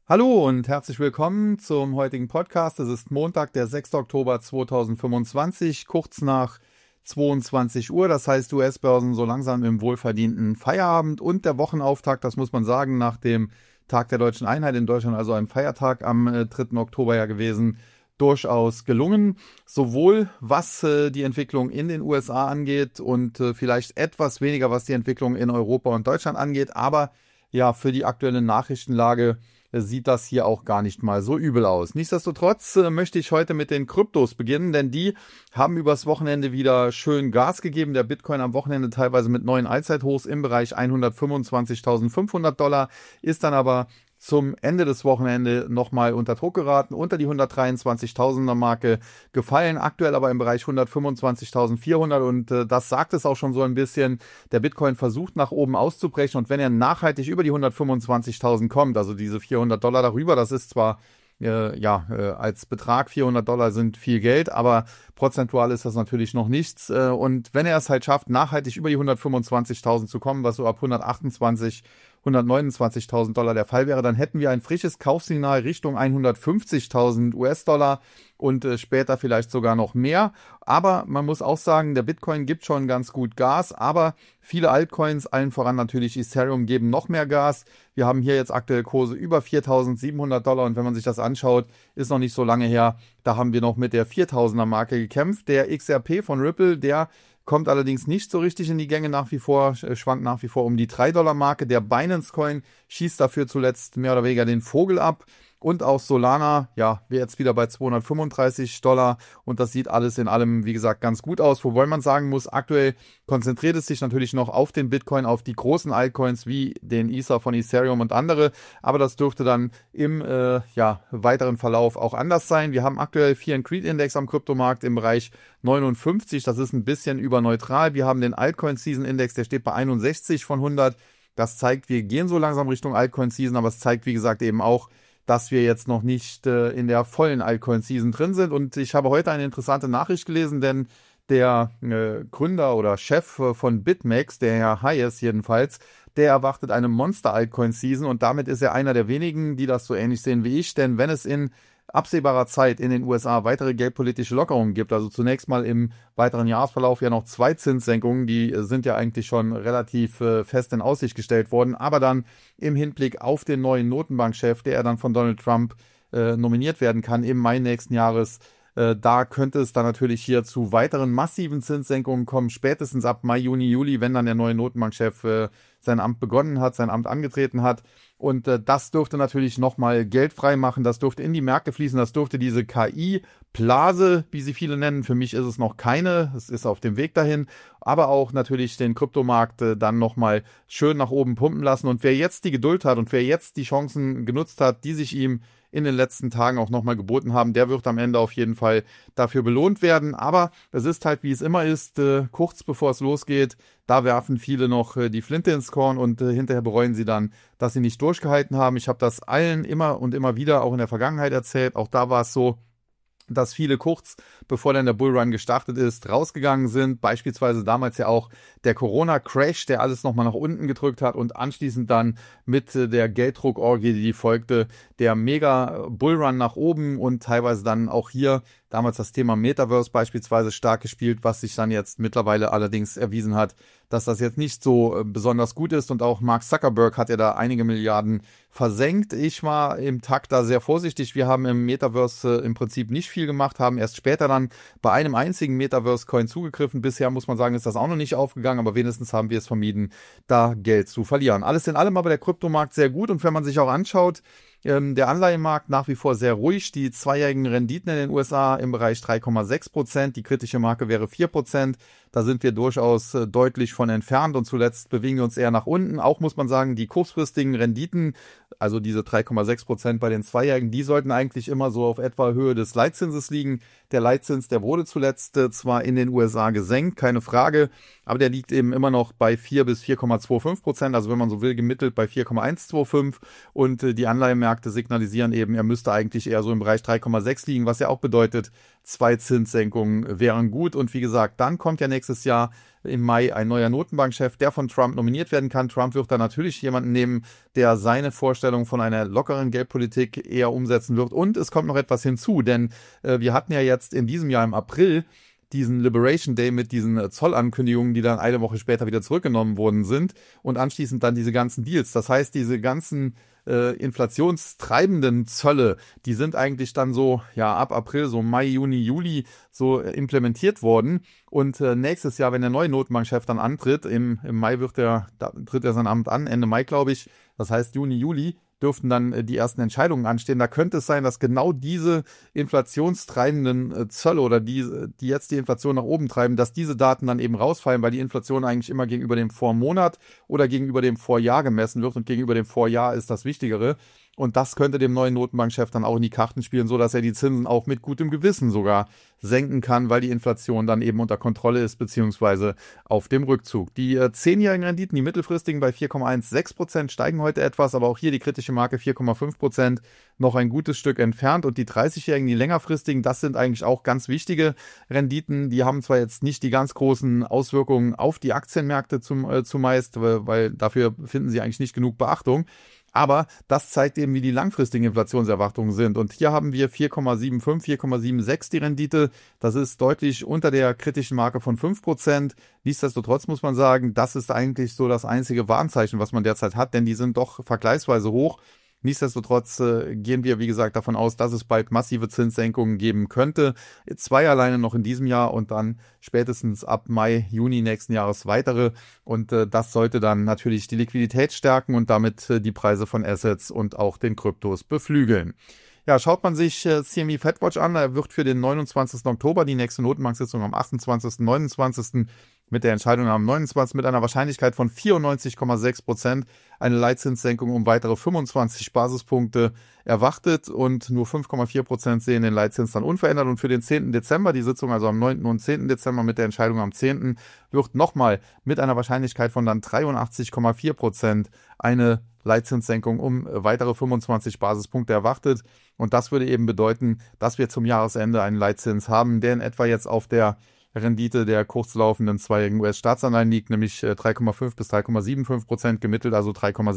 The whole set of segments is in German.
Hallo und herzlich willkommen zum heutigen Podcast. Es ist Montag, der 6. Oktober 2025, kurz nach 22 Uhr. Das heißt, US-Börsen so langsam im wohlverdienten Feierabend und der Wochenauftakt, das muss man sagen, nach dem Tag der Deutschen Einheit in Deutschland, also einem Feiertag am 3. Oktober ja gewesen, durchaus gelungen. Sowohl was die Entwicklung in den USA angeht und vielleicht etwas weniger, was die Entwicklung in Europa und Deutschland angeht, aber ja, für die aktuelle Nachrichtenlage sieht das hier auch gar nicht mal so übel aus. Nichtsdestotrotz möchte ich heute mit den Kryptos beginnen, denn die haben übers Wochenende wieder schön Gas gegeben. Der Bitcoin am Wochenende teilweise mit neuen Allzeithochs im Bereich 125.500 Dollar, ist dann aber zum Ende des Wochenende nochmal unter Druck geraten, unter die 123.000er Marke gefallen, aktuell aber im Bereich 125.400 und das sagt es auch schon so ein bisschen. Der Bitcoin versucht nach oben auszubrechen und wenn er nachhaltig über die 125.000 kommt, also diese 400 Dollar darüber, das ist zwar als Betrag 400 Dollar sind viel Geld, aber prozentual ist das natürlich noch nichts. Und wenn er es halt schafft, nachhaltig über die 125.000 zu kommen, was so ab 129.000 Dollar der Fall wäre, dann hätten wir ein frisches Kaufsignal Richtung 150.000 US-Dollar und später vielleicht sogar noch mehr. Aber man muss auch sagen, der Bitcoin gibt schon ganz gut Gas, aber viele Altcoins, allen voran natürlich Ethereum, geben noch mehr Gas. Wir haben hier jetzt aktuell Kurse über 4.700 Dollar und wenn man sich das anschaut, ist noch nicht so lange her, da haben wir noch mit der 4.000er Marke gekämpft. Der XRP von Ripple, der kommt allerdings nicht so richtig in die Gänge nach wie vor, schwankt nach wie vor um die 3-Dollar-Marke. Der Binance-Coin schießt dafür zuletzt mehr oder weniger den Vogel ab. Und auch Solana, ja, wäre jetzt wieder bei 235 Dollar und das sieht alles in allem, wie gesagt, ganz gut aus. Wobei man sagen muss, aktuell konzentriert es sich natürlich noch auf den Bitcoin, auf die großen Altcoins wie den Ether von Ethereum und andere, aber das dürfte dann im weiteren Verlauf auch anders sein. Wir haben aktuell Fear and Greed Index am Kryptomarkt im Bereich 59, das ist ein bisschen überneutral. Wir haben den Altcoin Season Index, der steht bei 61 von 100. Das zeigt, wir gehen so langsam Richtung Altcoin Season, aber es zeigt, wie gesagt, eben auch, dass wir jetzt noch nicht in der vollen Altcoin-Season drin sind. Und ich habe heute eine interessante Nachricht gelesen, denn der Gründer oder Chef von BitMEX, der Herr Hayes jedenfalls, der erwartet eine Monster-Altcoin-Season und damit ist er einer der wenigen, die das so ähnlich sehen wie ich. Denn wenn es in absehbarer Zeit in den USA weitere geldpolitische Lockerungen gibt, also zunächst mal im weiteren Jahresverlauf ja noch 2 Zinssenkungen, die sind ja eigentlich schon relativ fest in Aussicht gestellt worden, aber dann im Hinblick auf den neuen Notenbankchef, der dann von Donald Trump nominiert werden kann im Mai nächsten Jahres, da könnte es dann natürlich hier zu weiteren massiven Zinssenkungen kommen, spätestens ab Mai, Juni, Juli, wenn dann der neue Notenbankchef sein Amt begonnen hat, sein Amt angetreten hat. Und das dürfte natürlich nochmal Geld frei machen, das dürfte in die Märkte fließen, das dürfte diese KI-Blase, wie sie viele nennen, für mich ist es noch keine, es ist auf dem Weg dahin, aber auch natürlich den Kryptomarkt dann nochmal schön nach oben pumpen lassen. Und wer jetzt die Geduld hat und wer jetzt die Chancen genutzt hat, die sich ihm in den letzten Tagen auch nochmal geboten haben, der wird am Ende auf jeden Fall dafür belohnt werden. Aber es ist halt, wie es immer ist, kurz bevor es losgeht, da werfen viele noch die Flinte ins Korn und hinterher bereuen sie dann, dass sie nicht durchgehalten haben. Ich habe das allen immer und immer wieder auch in der Vergangenheit erzählt. Auch da war es so, dass viele kurz bevor dann der Bullrun gestartet ist, rausgegangen sind. Beispielsweise damals ja auch der Corona-Crash, der alles nochmal nach unten gedrückt hat und anschließend dann mit der Gelddruckorgie, die folgte, der Mega-Bullrun nach oben und teilweise dann auch hier damals das Thema Metaverse beispielsweise stark gespielt, was sich dann jetzt mittlerweile allerdings erwiesen hat, dass das jetzt nicht so besonders gut ist und auch Mark Zuckerberg hat ja da einige Milliarden versenkt. Ich war im Takt da sehr vorsichtig. Wir haben im Metaverse im Prinzip nicht viel gemacht, haben erst später dann bei einem einzigen Metaverse-Coin zugegriffen. Bisher muss man sagen, ist das auch noch nicht aufgegangen, aber wenigstens haben wir es vermieden, da Geld zu verlieren. Alles in allem aber der Kryptomarkt sehr gut und wenn man sich auch anschaut, der Anleihenmarkt nach wie vor sehr ruhig. Die zweijährigen Renditen in den USA im Bereich 3,6%. Die kritische Marke wäre 4%. Da sind wir durchaus deutlich von entfernt und zuletzt bewegen wir uns eher nach unten. Auch muss man sagen, die kurzfristigen Renditen, also diese 3,6% bei den Zweijährigen, die sollten eigentlich immer so auf etwa Höhe des Leitzinses liegen. Der Leitzins, der wurde zuletzt zwar in den USA gesenkt, keine Frage, aber der liegt eben immer noch bei 4 bis 4,25%, also wenn man so will, gemittelt bei 4,125 und die Anleihenmärkte signalisieren eben, er müsste eigentlich eher so im Bereich 3,6 liegen, was ja auch bedeutet, 2 Zinssenkungen wären gut. Und wie gesagt, dann kommt ja nächstes Jahr im Mai ein neuer Notenbankchef, der von Trump nominiert werden kann. Trump wird da natürlich jemanden nehmen, der seine Vorstellung von einer lockeren Geldpolitik eher umsetzen wird. Und es kommt noch etwas hinzu, denn wir hatten ja jetzt in diesem Jahr im April diesen Liberation Day mit diesen Zollankündigungen, die dann eine Woche später wieder zurückgenommen worden sind und anschließend dann diese ganzen Deals. Das heißt, diese ganzen inflationstreibenden Zölle, die sind eigentlich dann so, ja, ab April, so Mai, Juni, Juli so implementiert worden. Und nächstes Jahr, wenn der neue Notenbankchef dann antritt, im Mai tritt er sein Amt an, Ende Mai, glaube ich, das heißt Juni, Juli, dürften dann die ersten Entscheidungen anstehen. Da könnte es sein, dass genau diese inflationstreibenden Zölle oder die jetzt die Inflation nach oben treiben, dass diese Daten dann eben rausfallen, weil die Inflation eigentlich immer gegenüber dem Vormonat oder gegenüber dem Vorjahr gemessen wird und gegenüber dem Vorjahr ist das Wichtigere. Und das könnte dem neuen Notenbankchef dann auch in die Karten spielen, so dass er die Zinsen auch mit gutem Gewissen sogar senken kann, weil die Inflation dann eben unter Kontrolle ist, beziehungsweise auf dem Rückzug. Die 10-jährigen Renditen, die mittelfristigen bei 4,16%, steigen heute etwas, aber auch hier die kritische Marke 4,5%, noch ein gutes Stück entfernt. Und die 30-jährigen, die längerfristigen, das sind eigentlich auch ganz wichtige Renditen. Die haben zwar jetzt nicht die ganz großen Auswirkungen auf die Aktienmärkte zumeist, weil dafür finden sie eigentlich nicht genug Beachtung. Aber das zeigt eben, wie die langfristigen Inflationserwartungen sind. Und hier haben wir 4,75, 4,76 die Rendite. Das ist deutlich unter der kritischen Marke von 5%. Nichtsdestotrotz muss man sagen, das ist eigentlich so das einzige Warnzeichen, was man derzeit hat, denn die sind doch vergleichsweise hoch. Nichtsdestotrotz gehen wir, wie gesagt, davon aus, dass es bald massive Zinssenkungen geben könnte. 2 alleine noch in diesem Jahr und dann spätestens ab Mai, Juni nächsten Jahres weitere. Und das sollte dann natürlich die Liquidität stärken und damit die Preise von Assets und auch den Kryptos beflügeln. Ja, schaut man sich CME FedWatch an, er wird für den 29. Oktober, die nächste Notenbanksitzung am 28., 29. mit der Entscheidung am 29. mit einer Wahrscheinlichkeit von 94,6% eine Leitzinssenkung um weitere 25 Basispunkte erwartet und nur 5,4% sehen den Leitzins dann unverändert. Und für den 10. Dezember, die Sitzung also am 9. und 10. Dezember mit der Entscheidung am 10. wird nochmal mit einer Wahrscheinlichkeit von dann 83,4% eine Leitzinssenkung um weitere 25 Basispunkte erwartet. Und das würde eben bedeuten, dass wir zum Jahresende einen Leitzins haben, der in etwa jetzt auf der Rendite der kurzlaufenden 2-jährigen US-Staatsanleihen liegt, nämlich 3,5 bis 3,75% gemittelt, also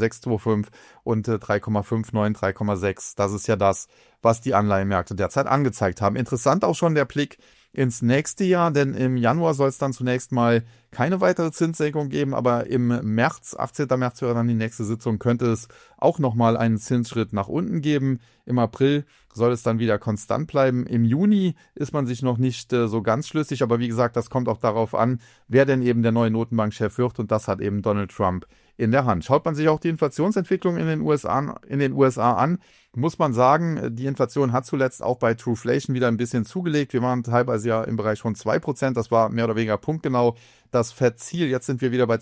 3,625 und 3,59, 3,6. Das ist ja das, was die Anleihenmärkte derzeit angezeigt haben. Interessant auch schon der Blick ins nächste Jahr, denn im Januar soll es dann zunächst mal keine weitere Zinssenkung geben, aber im März, 18. März wäre dann die nächste Sitzung, könnte es auch nochmal einen Zinsschritt nach unten geben. Im April soll es dann wieder konstant bleiben. Im Juni ist man sich noch nicht so ganz schlüssig, aber wie gesagt, das kommt auch darauf an, wer denn eben der neue Notenbankchef wird und das hat eben Donald Trump in der Hand. Schaut man sich auch die Inflationsentwicklung in den USA an, muss man sagen, die Inflation hat zuletzt auch bei Truflation wieder ein bisschen zugelegt. Wir waren teilweise ja im Bereich von 2%, das war mehr oder weniger punktgenau das Fed-Ziel. Jetzt sind wir wieder bei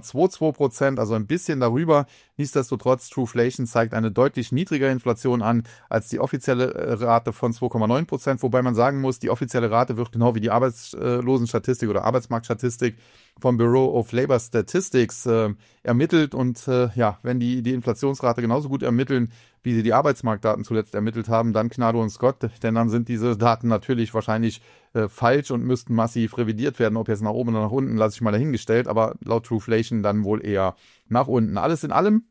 2,22%, also ein bisschen darüber. Nichtsdestotrotz, Truflation zeigt eine deutlich niedrigere Inflation an als die offizielle Rate von 2,9%, wobei man sagen muss, die offizielle Rate wird genau wie die Arbeitslosenstatistik oder Arbeitsmarktstatistik vom Bureau of Labor Statistics ermittelt und wenn die Inflationsrate genauso gut ermitteln, wie sie die Arbeitsmarktdaten zuletzt ermittelt haben, dann Gnade uns Gott, denn dann sind diese Daten natürlich wahrscheinlich falsch und müssten massiv revidiert werden. Ob jetzt nach oben oder nach unten, lasse ich mal dahingestellt, aber laut Truflation dann wohl eher nach unten. Alles in allem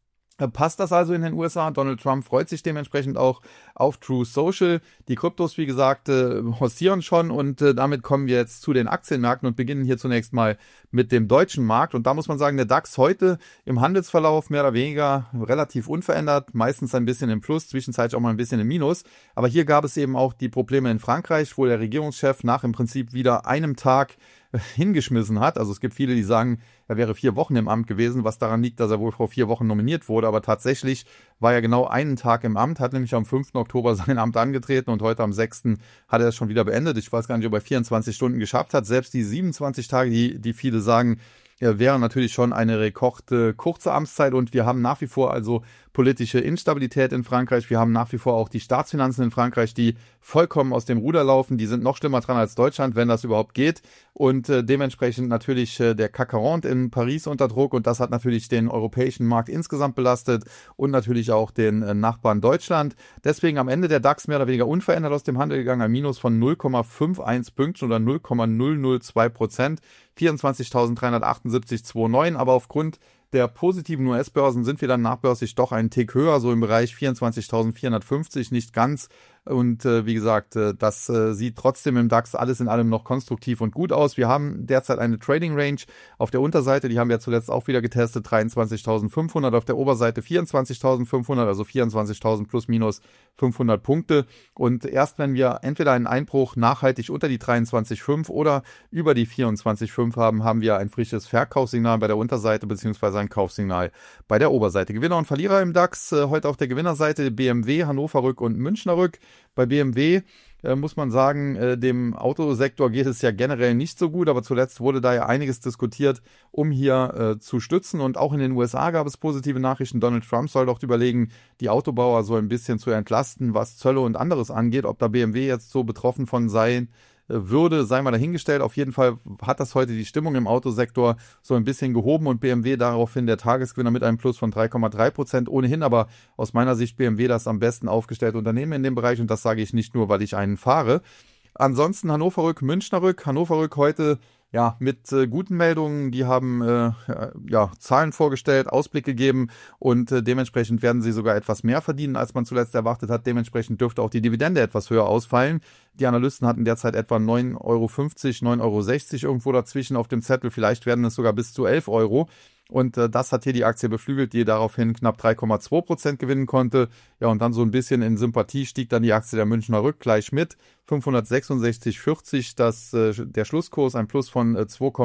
passt das also in den USA. Donald Trump freut sich dementsprechend auch auf Truth Social. Die Kryptos, wie gesagt, hostieren schon und damit kommen wir jetzt zu den Aktienmärkten und beginnen hier zunächst mal mit dem deutschen Markt. Und da muss man sagen, der DAX heute im Handelsverlauf mehr oder weniger relativ unverändert, meistens ein bisschen im Plus, zwischenzeitlich auch mal ein bisschen im Minus. Aber hier gab es eben auch die Probleme in Frankreich, wo der Regierungschef nach im Prinzip wieder einem Tag hingeschmissen hat. Also es gibt viele, die sagen, er wäre 4 Wochen im Amt gewesen, was daran liegt, dass er wohl vor 4 Wochen nominiert wurde. Aber tatsächlich war er genau einen Tag im Amt, hat nämlich am 5. Oktober sein Amt angetreten und heute am 6. hat er es schon wieder beendet. Ich weiß gar nicht, ob er 24 Stunden geschafft hat. Selbst die 27 Tage, die viele sagen, wäre natürlich schon eine rekord kurze Amtszeit und wir haben nach wie vor also politische Instabilität in Frankreich. Wir haben nach wie vor auch die Staatsfinanzen in Frankreich, die vollkommen aus dem Ruder laufen. Die sind noch schlimmer dran als Deutschland, wenn das überhaupt geht. Und dementsprechend natürlich der CAC 40 in Paris unter Druck. Und das hat natürlich den europäischen Markt insgesamt belastet und natürlich auch den Nachbarn Deutschland. Deswegen am Ende der DAX mehr oder weniger unverändert aus dem Handel gegangen. Ein Minus von 0,51 Pünktchen oder 0,002%. 24.378,29. Aber aufgrund der positiven US-Börsen sind wir dann nachbörslich doch einen Tick höher, so im Bereich 24.450, nicht ganz. Und wie gesagt, das sieht trotzdem im DAX alles in allem noch konstruktiv und gut aus. Wir haben derzeit eine Trading Range auf der Unterseite, die haben wir zuletzt auch wieder getestet, 23.500, auf der Oberseite 24.500, also 24.000 plus minus 500 Punkte. Und erst wenn wir entweder einen Einbruch nachhaltig unter die 23.5 oder über die 24.5 haben, haben wir ein frisches Verkaufssignal bei der Unterseite beziehungsweise ein Kaufsignal bei der Oberseite. Gewinner und Verlierer im DAX, heute auf der Gewinnerseite BMW, Hannover Rück und Münchner Rück. Bei BMW muss man sagen, dem Autosektor geht es ja generell nicht so gut, aber zuletzt wurde da ja einiges diskutiert, um hier zu stützen. Und auch in den USA gab es positive Nachrichten. Donald Trump soll doch überlegen, die Autobauer so ein bisschen zu entlasten, was Zölle und anderes angeht. Ob da BMW jetzt so betroffen von sein würde, sei mal dahingestellt. Auf jeden Fall hat das heute die Stimmung im Autosektor so ein bisschen gehoben und BMW daraufhin der Tagesgewinner mit einem Plus von 3,3%. Ohnehin aber aus meiner Sicht BMW das am besten aufgestellte Unternehmen in dem Bereich und das sage ich nicht nur, weil ich einen fahre. Ansonsten Hannover Rück, Münchner Rück. Hannover Rück heute mit guten Meldungen, die haben Zahlen vorgestellt, Ausblick gegeben und dementsprechend werden sie sogar etwas mehr verdienen, als man zuletzt erwartet hat. Dementsprechend dürfte auch die Dividende etwas höher ausfallen. Die Analysten hatten derzeit etwa 9,50 Euro, 9,60 Euro irgendwo dazwischen auf dem Zettel. Vielleicht werden es sogar bis zu 11 Euro. Und das hat hier die Aktie beflügelt, die daraufhin knapp 3,2% gewinnen konnte. Ja, und dann so ein bisschen in Sympathie stieg dann die Aktie der Münchner Rück gleich mit. 566,40, der Schlusskurs, ein Plus von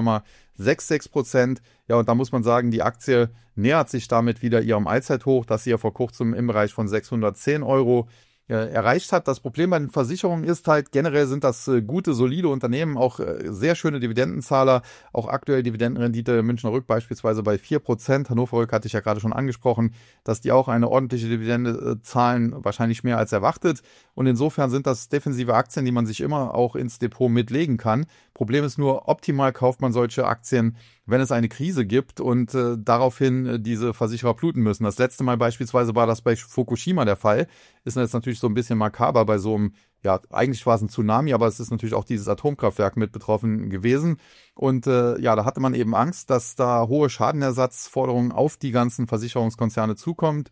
2,66%. Ja, und da muss man sagen, die Aktie nähert sich damit wieder ihrem Allzeithoch, das sie ja vor kurzem im Bereich von 610 Euro erreicht hat. Das Problem bei den Versicherungen ist halt, generell sind das gute, solide Unternehmen, auch sehr schöne Dividendenzahler, auch aktuell Dividendenrendite Münchner Rück beispielsweise bei 4%. Hannover Rück hatte ich ja gerade schon angesprochen, dass die auch eine ordentliche Dividende zahlen, wahrscheinlich mehr als erwartet. Und insofern sind das defensive Aktien, die man sich immer auch ins Depot mitlegen kann. Problem ist nur, optimal kauft man solche Aktien, wenn es eine Krise gibt und daraufhin diese Versicherer bluten müssen. Das letzte Mal beispielsweise war das bei Fukushima der Fall. Ist jetzt natürlich so ein bisschen makaber bei so einem, eigentlich war es ein Tsunami, aber es ist natürlich auch dieses Atomkraftwerk mit betroffen gewesen. Und da hatte man eben Angst, dass da hohe Schadenersatzforderungen auf die ganzen Versicherungskonzerne zukommen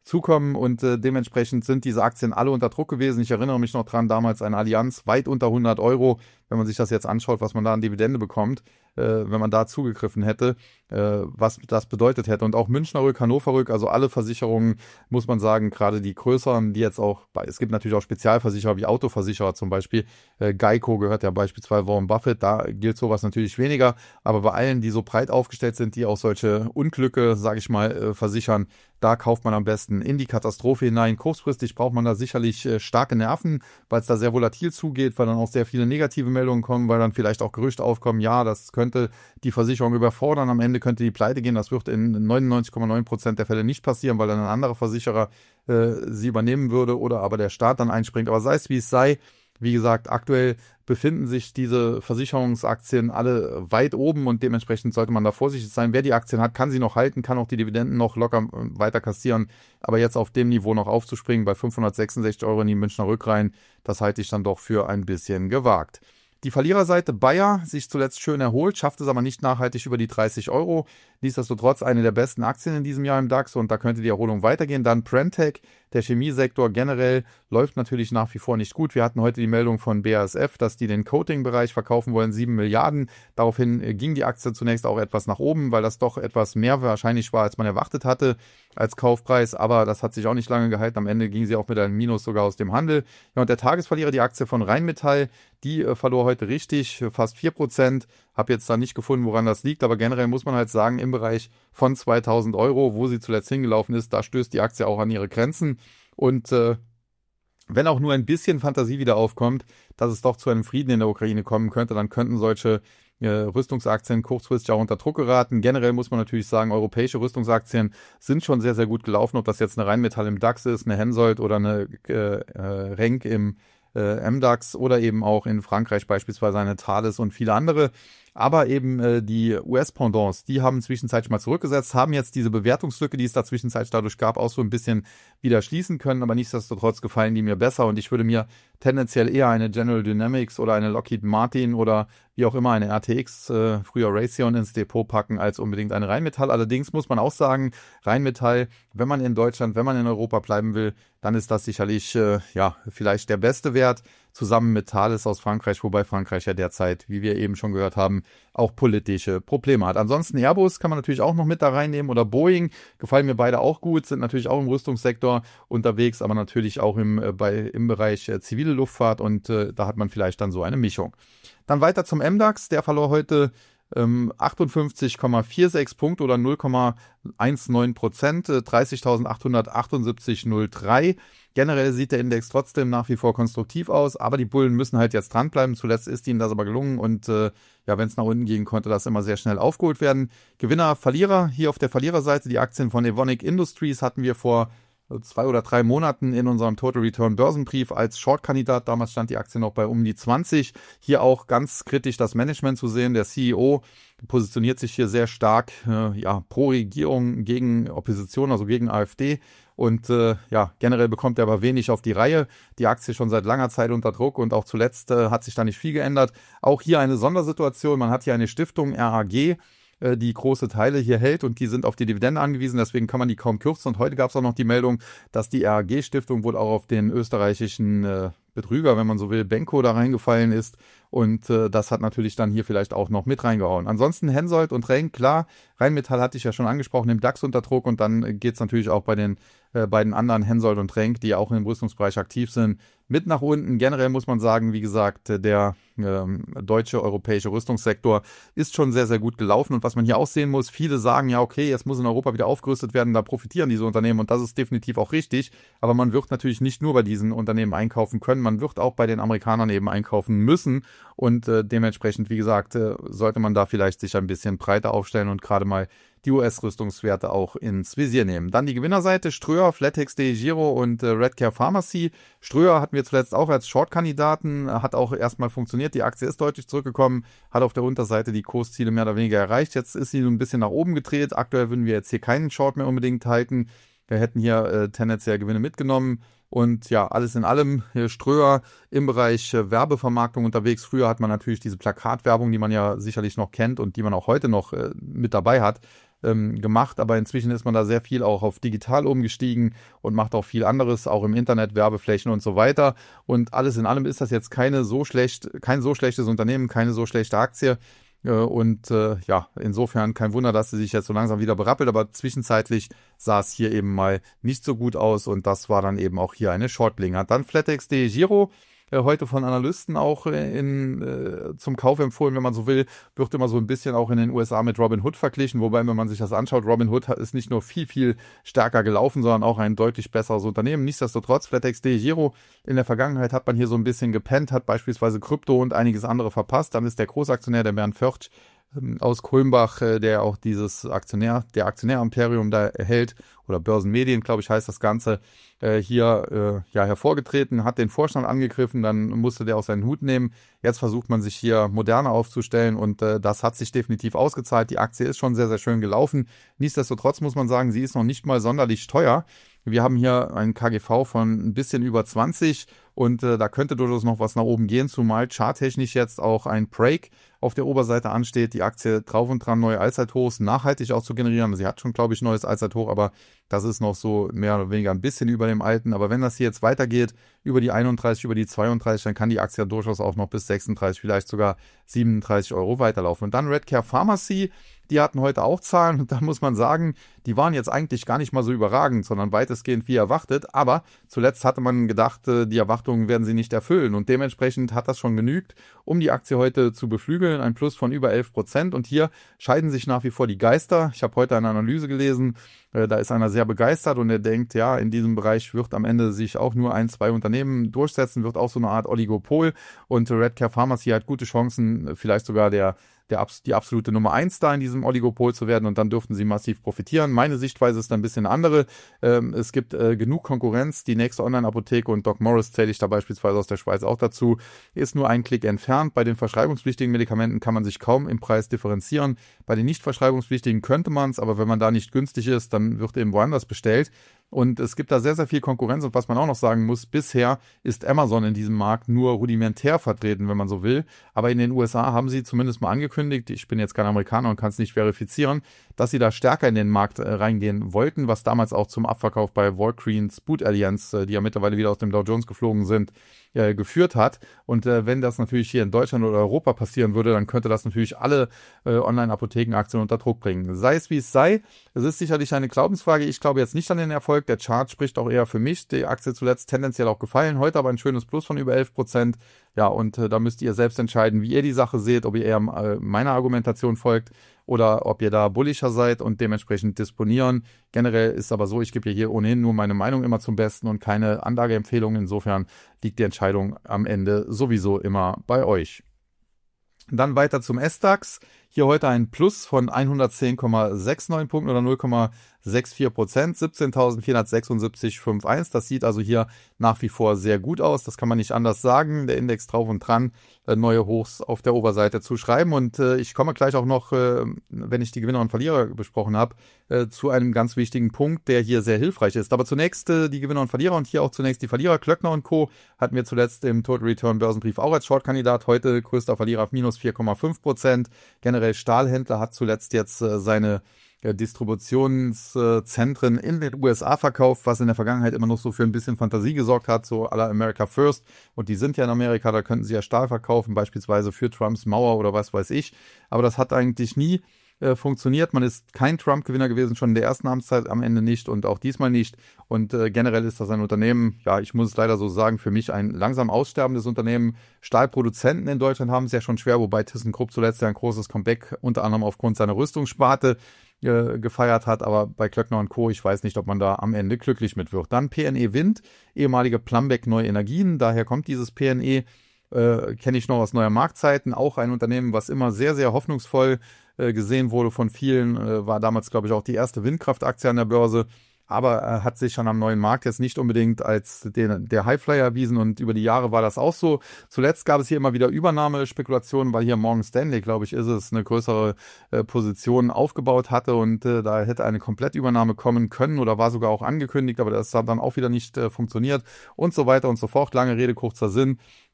und dementsprechend sind diese Aktien alle unter Druck gewesen. Ich erinnere mich noch dran, damals eine Allianz weit unter 100 Euro, wenn man sich das jetzt anschaut, was man da an Dividende bekommt, wenn man da zugegriffen hätte, was das bedeutet hätte. Und auch Münchner Rück, Hannover Rück, also alle Versicherungen, muss man sagen, gerade die größeren, die jetzt auch, es gibt natürlich auch Spezialversicherer wie Autoversicherer zum Beispiel, Geico gehört ja beispielsweise Warren Buffett, da gilt sowas natürlich weniger, aber bei allen, die so breit aufgestellt sind, die auch solche Unglücke, sage ich mal, versichern, da kauft man am besten in die Katastrophe hinein. Kurzfristig braucht man da sicherlich starke Nerven, weil es da sehr volatil zugeht, weil dann auch sehr viele negative Meldungen kommen, weil dann vielleicht auch Gerüchte aufkommen, ja, das könnte die Versicherung überfordern, am Ende könnte die pleite gehen. Das wird in 99,9% der Fälle nicht passieren, weil dann ein anderer Versicherer sie übernehmen würde oder aber der Staat dann einspringt. Aber sei es wie es sei, wie gesagt, aktuell befinden sich diese Versicherungsaktien alle weit oben und dementsprechend sollte man da vorsichtig sein. Wer die Aktien hat, kann sie noch halten, kann auch die Dividenden noch locker weiter kassieren. Aber jetzt auf dem Niveau noch aufzuspringen bei 566 Euro in die Münchner Rück rein, das halte ich dann doch für ein bisschen gewagt. Die Verliererseite Bayer sich zuletzt schön erholt, schafft es aber nicht nachhaltig über die 30 Euro. Nichtsdestotrotz eine der besten Aktien in diesem Jahr im DAX und da könnte die Erholung weitergehen. Dann Brenntag, der Chemiesektor generell, läuft natürlich nach wie vor nicht gut. Wir hatten heute die Meldung von BASF, dass die den Coating-Bereich verkaufen wollen, 7 Milliarden. Daraufhin ging die Aktie zunächst auch etwas nach oben, weil das doch etwas mehr wahrscheinlich war, als man erwartet hatte als Kaufpreis. Aber das hat sich auch nicht lange gehalten. Am Ende ging sie auch mit einem Minus sogar aus dem Handel. Ja, und der Tagesverlierer, die Aktie von Rheinmetall, die verlor heute richtig, fast 4%. Habe jetzt da nicht gefunden, woran das liegt, aber generell muss man halt sagen, im Bereich von 2.000 Euro, wo sie zuletzt hingelaufen ist, da stößt die Aktie auch an ihre Grenzen. Und wenn auch nur ein bisschen Fantasie wieder aufkommt, dass es doch zu einem Frieden in der Ukraine kommen könnte, dann könnten solche Rüstungsaktien kurzfristig auch unter Druck geraten. Generell muss man natürlich sagen, europäische Rüstungsaktien sind schon sehr, sehr gut gelaufen, ob das jetzt eine Rheinmetall im DAX ist, eine Hensoldt oder eine Renk im MDAX oder eben auch in Frankreich beispielsweise eine Thales und viele andere. Aber eben die US-Pendants, die haben zwischenzeitlich mal zurückgesetzt, haben jetzt diese Bewertungslücke, die es da zwischenzeitlich dadurch gab, auch so ein bisschen wieder schließen können. Aber nichtsdestotrotz gefallen die mir besser und ich würde mir tendenziell eher eine General Dynamics oder eine Lockheed Martin oder wie auch immer eine RTX, früher Raytheon, ins Depot packen, als unbedingt eine Rheinmetall. Allerdings muss man auch sagen, Rheinmetall, wenn man in Deutschland, wenn man in Europa bleiben will, dann ist das sicherlich vielleicht der beste Wert, zusammen mit Thales aus Frankreich, wobei Frankreich ja derzeit, wie wir eben schon gehört haben, auch politische Probleme hat. Ansonsten Airbus kann man natürlich auch noch mit da reinnehmen oder Boeing, gefallen mir beide auch gut, sind natürlich auch im Rüstungssektor unterwegs, aber natürlich auch im Bereich zivile Luftfahrt und da hat man vielleicht dann so eine Mischung. Dann weiter zum MDAX, der verlor heute 58,46 Punkte oder 0,19%, 30.878,03. Generell sieht der Index trotzdem nach wie vor konstruktiv aus, aber die Bullen müssen halt jetzt dranbleiben. Zuletzt ist ihnen das aber gelungen und wenn es nach unten gehen konnte, das immer sehr schnell aufgeholt werden. Gewinner, Verlierer, hier auf der Verliererseite die Aktien von Evonik Industries hatten wir vor 2 oder 3 Monaten in unserem Total Return Börsenbrief als Short-Kandidat. Damals stand die Aktie noch bei um die 20. Hier auch ganz kritisch das Management zu sehen. Der CEO positioniert sich hier sehr stark pro Regierung gegen Opposition, also gegen AfD. Und generell bekommt er aber wenig auf die Reihe. Die Aktie schon seit langer Zeit unter Druck und auch zuletzt hat sich da nicht viel geändert. Auch hier eine Sondersituation. Man hat hier eine Stiftung RAG, die große Teile hier hält und die sind auf die Dividende angewiesen, deswegen kann man die kaum kürzen. Und heute gab es auch noch die Meldung, dass die RAG-Stiftung wohl auch auf den österreichischen Betrüger, wenn man so will, Benko da reingefallen ist und das hat natürlich dann hier vielleicht auch noch mit reingehauen. Ansonsten Hensoldt und Renk, klar, Rheinmetall hatte ich ja schon angesprochen, im DAX unter Druck und dann geht es natürlich auch bei den beiden anderen, Hensoldt und Renk, die auch im Rüstungsbereich aktiv sind, mit nach unten. Generell muss man sagen, wie gesagt, der deutsche, europäische Rüstungssektor ist schon sehr, sehr gut gelaufen. Und was man hier auch sehen muss, viele sagen ja, okay, jetzt muss in Europa wieder aufgerüstet werden, da profitieren diese Unternehmen und das ist definitiv auch richtig. Aber man wird natürlich nicht nur bei diesen Unternehmen einkaufen können, man wird auch bei den Amerikanern eben einkaufen müssen. Und dementsprechend, wie gesagt, sollte man da vielleicht sich ein bisschen breiter aufstellen und gerade mal die US-Rüstungswerte auch ins Visier nehmen. Dann die Gewinnerseite, Ströer, Flatex, DEGIRO und Redcare Pharmacy. Ströer hatten wir zuletzt auch als Short-Kandidaten, hat auch erstmal funktioniert. Die Aktie ist deutlich zurückgekommen, hat auf der Unterseite die Kursziele mehr oder weniger erreicht. Jetzt ist sie so ein bisschen nach oben gedreht. Aktuell würden wir jetzt hier keinen Short mehr unbedingt halten. Wir hätten hier tendenziell Gewinne mitgenommen. Und ja, alles in allem, Ströer im Bereich Werbevermarktung unterwegs. Früher hat man natürlich diese Plakatwerbung, die man ja sicherlich noch kennt und die man auch heute noch mit dabei hat, gemacht. Aber inzwischen ist man da sehr viel auch auf digital umgestiegen und macht auch viel anderes, auch im Internet, Werbeflächen und so weiter. Und alles in allem ist das jetzt kein so schlechtes Unternehmen, keine so schlechte Aktie. Insofern kein Wunder, dass sie sich jetzt so langsam wieder berappelt, aber zwischenzeitlich sah es hier eben mal nicht so gut aus und das war dann eben auch hier eine Shortlinger. Dann Flatex DEGIRO, heute von Analysten auch zum Kauf empfohlen, wenn man so will, wird immer so ein bisschen auch in den USA mit Robinhood verglichen, wobei, wenn man sich das anschaut, Robinhood ist nicht nur viel, viel stärker gelaufen, sondern auch ein deutlich besseres Unternehmen. Nichtsdestotrotz, Flatex DEGIRO, in der Vergangenheit hat man hier so ein bisschen gepennt, hat beispielsweise Krypto und einiges andere verpasst. Dann ist der Großaktionär, der Bernd Förtsch, aus Kulmbach, der auch dieses Aktionärimperium da erhält, oder Börsenmedien, glaube ich, heißt das Ganze, hervorgetreten, hat den Vorstand angegriffen, dann musste der auch seinen Hut nehmen. Jetzt versucht man sich hier moderner aufzustellen und das hat sich definitiv ausgezahlt. Die Aktie ist schon sehr, sehr schön gelaufen. Nichtsdestotrotz muss man sagen, sie ist noch nicht mal sonderlich teuer. Wir haben hier einen KGV von ein bisschen über 20 und da könnte durchaus noch was nach oben gehen, zumal charttechnisch jetzt auch ein Break auf der Oberseite ansteht, die Aktie drauf und dran, neue Allzeithochs nachhaltig auch zu generieren. Sie hat schon, glaube ich, neues Allzeithoch, aber das ist noch so mehr oder weniger ein bisschen über dem alten. Aber wenn das hier jetzt weitergeht, über die 31, über die 32, dann kann die Aktie durchaus auch noch bis 36, vielleicht sogar 37 Euro weiterlaufen. Und dann Redcare Pharmacy, die hatten heute auch Zahlen und da muss man sagen, die waren jetzt eigentlich gar nicht mal so überragend, sondern weitestgehend wie erwartet. Aber zuletzt hatte man gedacht, die Erwartungen werden sie nicht erfüllen und dementsprechend hat das schon genügt, um die Aktie heute zu beflügeln. Ein Plus von über 11% und hier scheiden sich nach wie vor die Geister. Ich habe heute eine Analyse gelesen, da ist einer sehr begeistert und er denkt, ja, in diesem Bereich wird am Ende sich auch nur 1, 2 Unternehmen durchsetzen, wird auch so eine Art Oligopol und Redcare Pharmacy hat gute Chancen, vielleicht sogar der die absolute Nummer 1 da in diesem Oligopol zu werden und dann dürften sie massiv profitieren. Meine Sichtweise ist ein bisschen andere. Es gibt genug Konkurrenz. Die nächste Online-Apotheke und Doc Morris zähle ich da beispielsweise aus der Schweiz auch dazu, ist nur ein Klick entfernt. Bei den verschreibungspflichtigen Medikamenten kann man sich kaum im Preis differenzieren. Bei den nicht verschreibungspflichtigen könnte man es, aber wenn man da nicht günstig ist, dann wird eben woanders bestellt. Und es gibt da sehr, sehr viel Konkurrenz und was man auch noch sagen muss, bisher ist Amazon in diesem Markt nur rudimentär vertreten, wenn man so will. Aber in den USA haben sie zumindest mal angekündigt, ich bin jetzt kein Amerikaner und kann es nicht verifizieren, dass sie da stärker in den Markt reingehen wollten, was damals auch zum Abverkauf bei Walgreens Boots Alliance, die ja mittlerweile wieder aus dem Dow Jones geflogen sind, geführt hat. Und wenn das natürlich hier in Deutschland oder Europa passieren würde, dann könnte das natürlich alle Online-Apothekenaktien unter Druck bringen. Sei es wie es sei, es ist sicherlich eine Glaubensfrage. Ich glaube jetzt nicht an den Erfolg. Der Chart spricht auch eher für mich. Die Aktie zuletzt tendenziell auch gefallen. Heute aber ein schönes Plus von über 11%. Ja, und da müsst ihr selbst entscheiden, wie ihr die Sache seht, ob ihr eher meiner Argumentation folgt oder ob ihr da bullischer seid und dementsprechend disponieren. Generell ist aber so, ich gebe hier ohnehin nur meine Meinung immer zum Besten und keine Anlageempfehlung. Insofern liegt die Entscheidung am Ende sowieso immer bei euch. Dann weiter zum SDAX. Hier heute ein Plus von 110,69 Punkten oder 0,64%, 17.476,51. Das sieht also hier nach wie vor sehr gut aus. Das kann man nicht anders sagen. Der Index drauf und dran, neue Hochs auf der Oberseite zu schreiben. Und ich komme gleich auch noch, wenn ich die Gewinner und Verlierer besprochen habe, zu einem ganz wichtigen Punkt, der hier sehr hilfreich ist. Aber zunächst die Gewinner und Verlierer und hier auch zunächst die Verlierer. Klöckner und Co. hatten wir zuletzt im Total Return Börsenbrief auch als Short-Kandidat. Heute größter Verlierer auf minus 4,5%. Generell Stahlhändler hat zuletzt jetzt seine Distributionszentren in den USA verkauft, was in der Vergangenheit immer noch so für ein bisschen Fantasie gesorgt hat, so à la America First. Und die sind ja in Amerika, da könnten sie ja Stahl verkaufen, beispielsweise für Trumps Mauer oder was weiß ich. Aber das hat eigentlich nie funktioniert. Man ist kein Trump-Gewinner gewesen, schon in der ersten Amtszeit, am Ende nicht und auch diesmal nicht. Und generell ist das ein Unternehmen, ja, ich muss es leider so sagen, für mich ein langsam aussterbendes Unternehmen. Stahlproduzenten in Deutschland haben es ja schon schwer, wobei ThyssenKrupp zuletzt ja ein großes Comeback unter anderem aufgrund seiner Rüstungssparte gefeiert hat, aber bei Klöckner und Co., ich weiß nicht, ob man da am Ende glücklich mit wird. Dann PNE Wind, ehemalige Plumbeck Neue Energien, daher kommt dieses PNE, kenne ich noch aus neuer Marktzeiten, auch ein Unternehmen, was immer sehr, sehr hoffnungsvoll gesehen wurde von vielen, war damals, glaube ich, auch die erste Windkraftaktie an der Börse, aber hat sich schon am neuen Markt jetzt nicht unbedingt als der Highflyer erwiesen und über die Jahre war das auch so. Zuletzt gab es hier immer wieder Übernahmespekulationen, weil hier Morgan Stanley, glaube ich, ist es, eine größere Position aufgebaut hatte und da hätte eine Komplettübernahme kommen können oder war sogar auch angekündigt, aber das hat dann auch wieder nicht funktioniert und so weiter und so fort. Lange Rede, kurzer Sinn.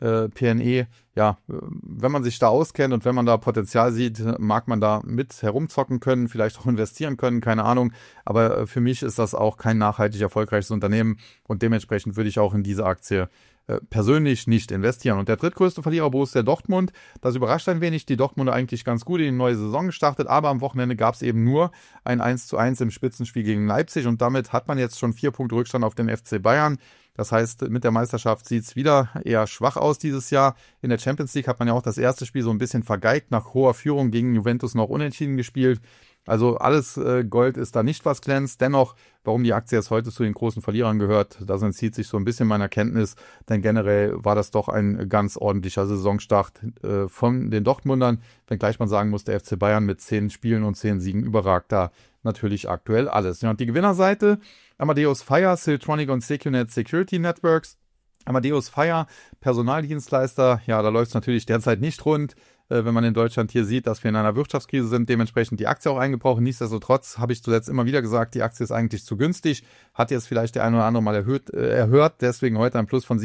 PNE, ja, wenn man sich da auskennt und wenn man da Potenzial sieht, mag man da mit herumzocken können, vielleicht auch investieren können, keine Ahnung. Aber für mich ist das auch kein nachhaltig erfolgreiches Unternehmen und dementsprechend würde ich auch in diese Aktie persönlich nicht investieren. Und der drittgrößte Verlierer Borussia Dortmund, das überrascht ein wenig, die Dortmunder eigentlich ganz gut in die neue Saison gestartet, aber am Wochenende gab es eben nur ein 1:1 im Spitzenspiel gegen Leipzig und damit hat man jetzt schon 4 Punkte Rückstand auf den FC Bayern. Das heißt, mit der Meisterschaft sieht es wieder eher schwach aus dieses Jahr. In der Champions League hat man ja auch das erste Spiel so ein bisschen vergeigt, nach hoher Führung gegen Juventus noch unentschieden gespielt. Also alles Gold ist da nicht, was glänzt. Dennoch, warum die Aktie jetzt heute zu den großen Verlierern gehört, das entzieht sich so ein bisschen meiner Kenntnis. Denn generell war das doch ein ganz ordentlicher Saisonstart von den Dortmundern. Wenngleich man sagen muss, der FC Bayern mit 10 Spielen und 10 Siegen überragt da natürlich aktuell alles. Ja, und die Gewinnerseite, Amadeus Fire, Siltronic und Secunet Security Networks. Amadeus Fire, Personaldienstleister, ja, da läuft es natürlich derzeit nicht rund. Wenn man in Deutschland hier sieht, dass wir in einer Wirtschaftskrise sind, dementsprechend die Aktie auch eingebrochen. Nichtsdestotrotz habe ich zuletzt immer wieder gesagt, die Aktie ist eigentlich zu günstig, hat jetzt vielleicht der eine oder andere mal erhört, deswegen heute ein Plus von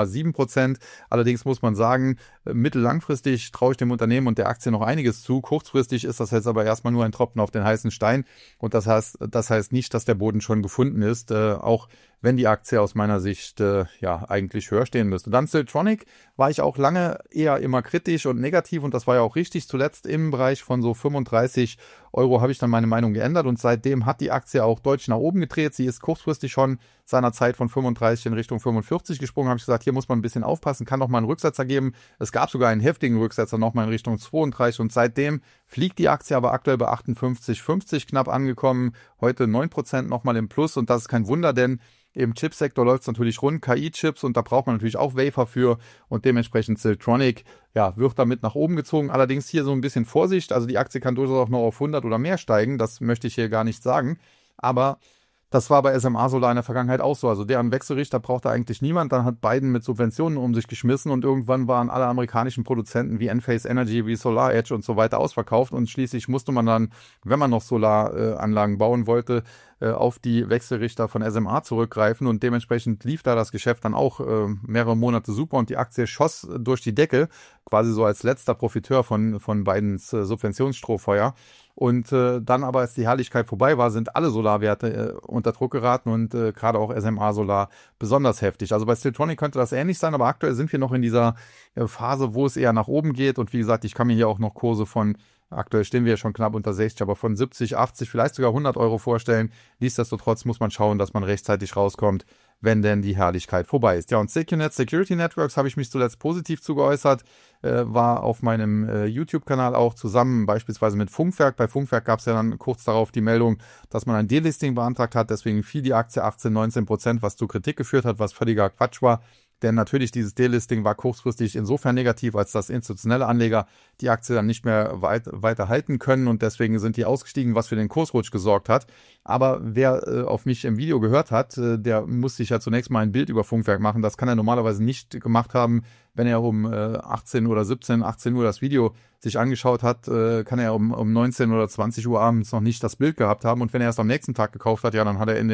7,7%. Allerdings muss man sagen, mittellangfristig traue ich dem Unternehmen und der Aktie noch einiges zu. Kurzfristig ist das jetzt aber erstmal nur ein Tropfen auf den heißen Stein und das heißt nicht, dass der Boden schon gefunden ist, auch wenn die Aktie aus meiner Sicht ja eigentlich höher stehen müsste. Dann Siltronic war ich auch lange eher immer kritisch und negativ und das war ja auch richtig. Zuletzt im Bereich von so 35 Euro habe ich dann meine Meinung geändert und seitdem hat die Aktie auch deutlich nach oben gedreht. Sie ist kurzfristig schon seinerzeit von 35 in Richtung 45 gesprungen. Habe ich gesagt, hier muss man ein bisschen aufpassen, kann noch mal einen Rücksetzer geben. Es gab sogar einen heftigen Rücksetzer noch mal in Richtung 32 und seitdem fliegt die Aktie aber aktuell bei 58,50 knapp angekommen. Heute 9% noch mal im Plus und das ist kein Wunder, denn im Chipsektor läuft es natürlich rund, KI-Chips und da braucht man natürlich auch Wafer für und dementsprechend Siltronic ja, wird damit nach oben gezogen. Allerdings hier so ein bisschen Vorsicht. Also die Aktie kann durchaus auch noch auf 100 oder mehr steigen. Das möchte ich hier gar nicht sagen. Aber das war bei SMA Solar in der Vergangenheit auch so. Also deren Wechselrichter brauchte eigentlich niemand. Dann hat Biden mit Subventionen um sich geschmissen und irgendwann waren alle amerikanischen Produzenten wie Enphase Energy, wie Solar Edge und so weiter ausverkauft. Und schließlich musste man dann, wenn man noch Solaranlagen bauen wollte, auf die Wechselrichter von SMA zurückgreifen. Und dementsprechend lief da das Geschäft dann auch mehrere Monate super und die Aktie schoss durch die Decke, quasi so als letzter Profiteur von Bidens Subventionsstrohfeuer. Und dann aber, als die Herrlichkeit vorbei war, sind alle Solarwerte unter Druck geraten und gerade auch SMA Solar besonders heftig. Also bei Siltronic könnte das ähnlich sein, aber aktuell sind wir noch in dieser Phase, wo es eher nach oben geht. Und wie gesagt, ich kann mir hier auch noch Kurse von, aktuell stehen wir ja schon knapp unter 60, aber von 70, 80, vielleicht sogar 100 Euro vorstellen. Nichtsdestotrotz muss man schauen, dass man rechtzeitig rauskommt, wenn denn die Herrlichkeit vorbei ist. Ja, und Secunet Security Networks habe ich mich zuletzt positiv zugeäußert, war auf meinem YouTube-Kanal auch zusammen, beispielsweise mit Funkwerk. Bei Funkwerk gab es ja dann kurz darauf die Meldung, dass man ein Delisting beantragt hat, deswegen fiel die Aktie 18-19%, was zu Kritik geführt hat, was völliger Quatsch war. Denn natürlich, dieses Delisting war kurzfristig insofern negativ, als dass institutionelle Anleger die Aktie dann nicht mehr weiter halten können und deswegen sind die ausgestiegen, was für den Kursrutsch gesorgt hat. Aber wer auf mich im Video gehört hat, der muss sich ja zunächst mal ein Bild über Funkwerk machen. Das kann er normalerweise nicht gemacht haben, wenn er um 18 oder 17, 18 Uhr das Video sich angeschaut hat, kann er um 19 oder 20 Uhr abends noch nicht das Bild gehabt haben. Und wenn er erst am nächsten Tag gekauft hat, ja, dann hat er in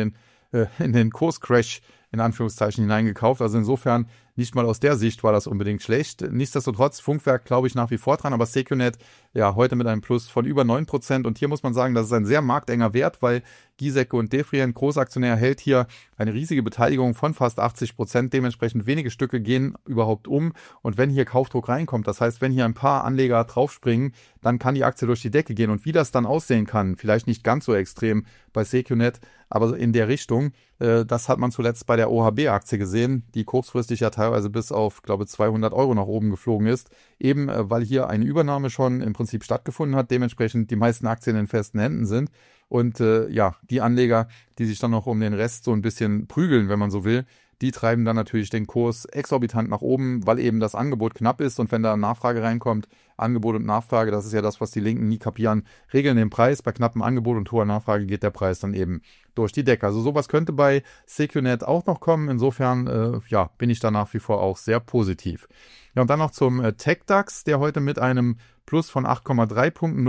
den Kurscrash in Anführungszeichen hineingekauft. Also insofern nicht mal aus der Sicht war das unbedingt schlecht. Nichtsdestotrotz, Funkwerk glaube ich nach wie vor dran, aber Secunet ja heute mit einem Plus von über 9%. Und hier muss man sagen, das ist ein sehr marktenger Wert, weil Giesecke und Defrien, Großaktionär, hält hier eine riesige Beteiligung von fast 80%. Dementsprechend wenige Stücke gehen überhaupt um. Und wenn hier Kaufdruck reinkommt, das heißt, wenn hier ein paar Anleger draufspringen, dann kann die Aktie durch die Decke gehen. Und wie das dann aussehen kann, vielleicht nicht ganz so extrem bei Secunet, aber in der Richtung, das hat man zuletzt bei der OHB-Aktie gesehen, die kurzfristig ja teilweise bis auf, glaube ich, 200 Euro nach oben geflogen ist. Eben, weil hier eine Übernahme schon im Prinzip stattgefunden hat, dementsprechend die meisten Aktien in festen Händen sind. Und ja, die Anleger, die sich dann noch um den Rest so ein bisschen prügeln, wenn man so will, die treiben dann natürlich den Kurs exorbitant nach oben, weil eben das Angebot knapp ist und wenn da Nachfrage reinkommt, Angebot und Nachfrage, das ist ja das, was die Linken nie kapieren, regeln den Preis. Bei knappem Angebot und hoher Nachfrage geht der Preis dann eben durch die Decke. Also sowas könnte bei Secunet auch noch kommen. Insofern ja, bin ich da nach wie vor auch sehr positiv. Ja, und dann noch zum TechDAX, der heute mit einem Plus von 8,3 Punkten,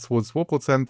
0,22%,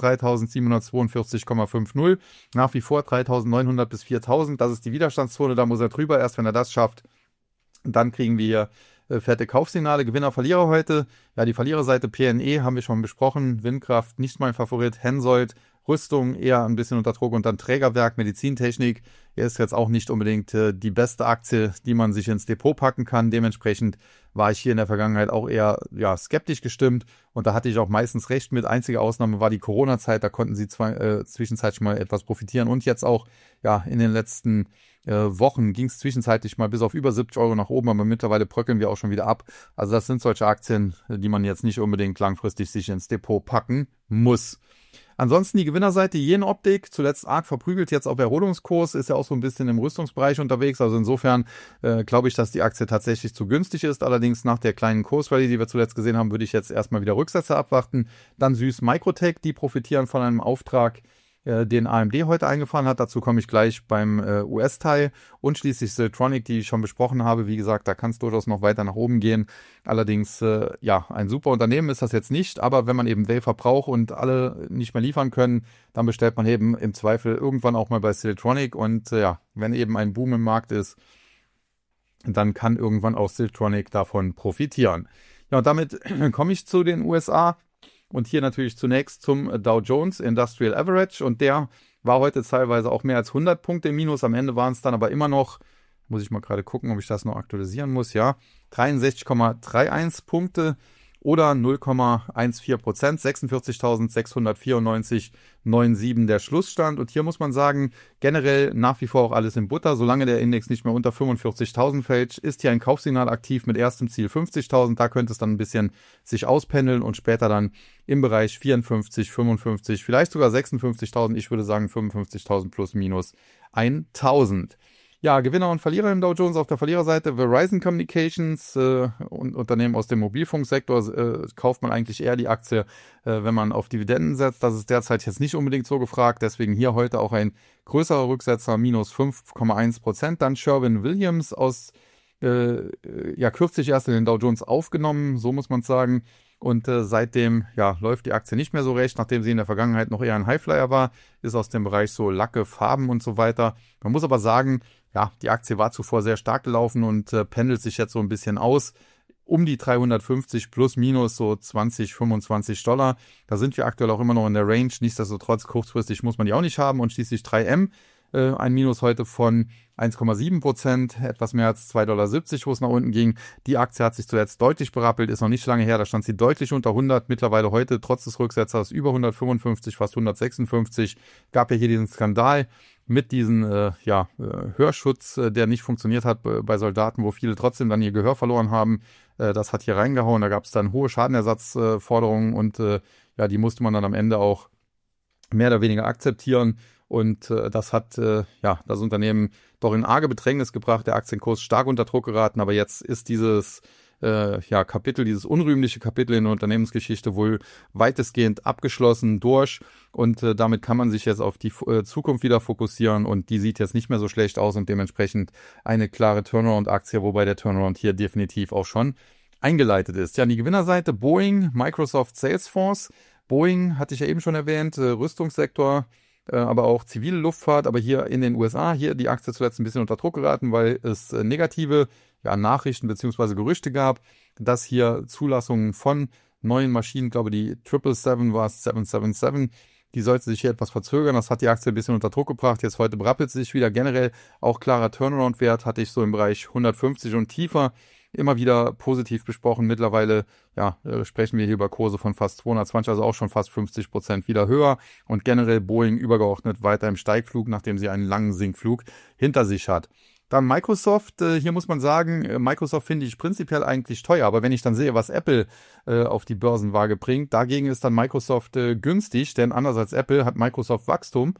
3.742,50. Nach wie vor 3.900 bis 4.000. Das ist die Widerstandszone, da muss er drüber. Erst wenn er das schafft, dann kriegen wir hier fette Kaufsignale. Gewinner, Verlierer heute. Ja, die Verliererseite PNE haben wir schon besprochen. Windkraft nicht mein Favorit. Hensoldt, Rüstung eher ein bisschen unter Druck und dann Trägerwerk, Medizintechnik. Er ist jetzt auch nicht unbedingt die beste Aktie, die man sich ins Depot packen kann. Dementsprechend war ich hier in der Vergangenheit auch eher skeptisch gestimmt und da hatte ich auch meistens recht mit. Einzige Ausnahme war die Corona-Zeit, da konnten sie zwischenzeitlich mal etwas profitieren und jetzt auch in den letzten Wochen ging es zwischenzeitlich mal bis auf über 70 Euro nach oben, aber mittlerweile bröckeln wir auch schon wieder ab. Also das sind solche Aktien, die man jetzt nicht unbedingt langfristig sich ins Depot packen muss. Ansonsten die Gewinnerseite Jenoptik, zuletzt arg verprügelt, jetzt auf Erholungskurs, ist ja auch so ein bisschen im Rüstungsbereich unterwegs. Also insofern glaube ich, dass die Aktie tatsächlich zu günstig ist. Allerdings nach der kleinen Kursrallye, die wir zuletzt gesehen haben, würde ich jetzt erstmal wieder Rücksätze abwarten. Dann Süß Microtech, die profitieren von einem Auftrag, den AMD heute eingefahren hat. Dazu komme ich gleich beim US-Teil. Und schließlich Siltronic, die ich schon besprochen habe. Wie gesagt, da kann es durchaus noch weiter nach oben gehen. Allerdings, ein super Unternehmen ist das jetzt nicht. Aber wenn man eben Wafer braucht und alle nicht mehr liefern können, dann bestellt man eben im Zweifel irgendwann auch mal bei Siltronic. Und wenn eben ein Boom im Markt ist, dann kann irgendwann auch Siltronic davon profitieren. Ja, und damit komme ich zu den USA. Und hier natürlich zunächst zum Dow Jones Industrial Average. Und der war heute teilweise auch mehr als 100 Punkte im Minus. Am Ende waren es dann aber immer noch, muss ich mal gerade gucken, ob ich das noch aktualisieren muss, 63,31 Punkte oder 0,14%, 46.694,97 der Schlussstand. Und hier muss man sagen, generell nach wie vor auch alles in Butter. Solange der Index nicht mehr unter 45.000 fällt, ist hier ein Kaufsignal aktiv mit erstem Ziel 50.000. Da könnte es dann ein bisschen sich auspendeln und später dann im Bereich 54, 55, vielleicht sogar 56.000. Ich würde sagen 55.000 plus minus 1.000. Ja, Gewinner und Verlierer im Dow Jones. Auf der Verliererseite Verizon Communications, und Unternehmen aus dem Mobilfunksektor, kauft man eigentlich eher die Aktie, wenn man auf Dividenden setzt. Das ist derzeit jetzt nicht unbedingt so gefragt, deswegen hier heute auch ein größerer Rücksetzer, minus 5,1%. Dann Sherwin-Williams kürzlich erst in den Dow Jones aufgenommen, so muss man sagen. Und seitdem läuft die Aktie nicht mehr so recht, nachdem sie in der Vergangenheit noch eher ein Highflyer war, ist aus dem Bereich so Lacke, Farben und so weiter. Man muss aber sagen, die Aktie war zuvor sehr stark gelaufen und pendelt sich jetzt so ein bisschen aus. Um die 350 plus minus so 20, 25 Dollar. Da sind wir aktuell auch immer noch in der Range. Nichtsdestotrotz, kurzfristig muss man die auch nicht haben. Und schließlich 3M, ein Minus heute von 1,7%, etwas mehr als 2,70 Dollar, wo es nach unten ging. Die Aktie hat sich zuletzt deutlich berappelt, ist noch nicht lange her, da stand sie deutlich unter 100, mittlerweile heute trotz des Rücksetzers über 155, fast 156. Gab ja hier diesen Skandal mit diesem Hörschutz, der nicht funktioniert hat bei Soldaten, wo viele trotzdem dann ihr Gehör verloren haben. Das hat hier reingehauen, da gab es dann hohe Schadenersatzforderungen und die musste man dann am Ende auch mehr oder weniger akzeptieren. Und das hat das Unternehmen doch in arge Bedrängnis gebracht, der Aktienkurs stark unter Druck geraten. Aber jetzt ist dieses Kapitel, dieses unrühmliche Kapitel in der Unternehmensgeschichte wohl weitestgehend abgeschlossen durch. Und damit kann man sich jetzt auf die Zukunft wieder fokussieren. Und die sieht jetzt nicht mehr so schlecht aus und dementsprechend eine klare Turnaround-Aktie, wobei der Turnaround hier definitiv auch schon eingeleitet ist. Ja, die Gewinnerseite Boeing, Microsoft, Salesforce. Boeing hatte ich ja eben schon erwähnt, Rüstungssektor, aber auch zivile Luftfahrt, aber hier in den USA, hier die Aktie zuletzt ein bisschen unter Druck geraten, weil es negative Nachrichten bzw. Gerüchte gab, dass hier Zulassungen von neuen Maschinen, glaube die 777 war es, 777, die sollte sich hier etwas verzögern. Das hat die Aktie ein bisschen unter Druck gebracht. Jetzt heute berappelt sie sich wieder. Generell auch klarer Turnaround-Wert hatte ich so im Bereich 150 und tiefer immer wieder positiv besprochen. Mittlerweile sprechen wir hier über Kurse von fast 220, also auch schon fast 50% wieder höher. Und generell Boeing übergeordnet weiter im Steigflug, nachdem sie einen langen Sinkflug hinter sich hat. Dann Microsoft, hier muss man sagen, Microsoft finde ich prinzipiell eigentlich teuer, aber wenn ich dann sehe, was Apple auf die Börsenwaage bringt, dagegen ist dann Microsoft günstig, denn anders als Apple hat Microsoft Wachstum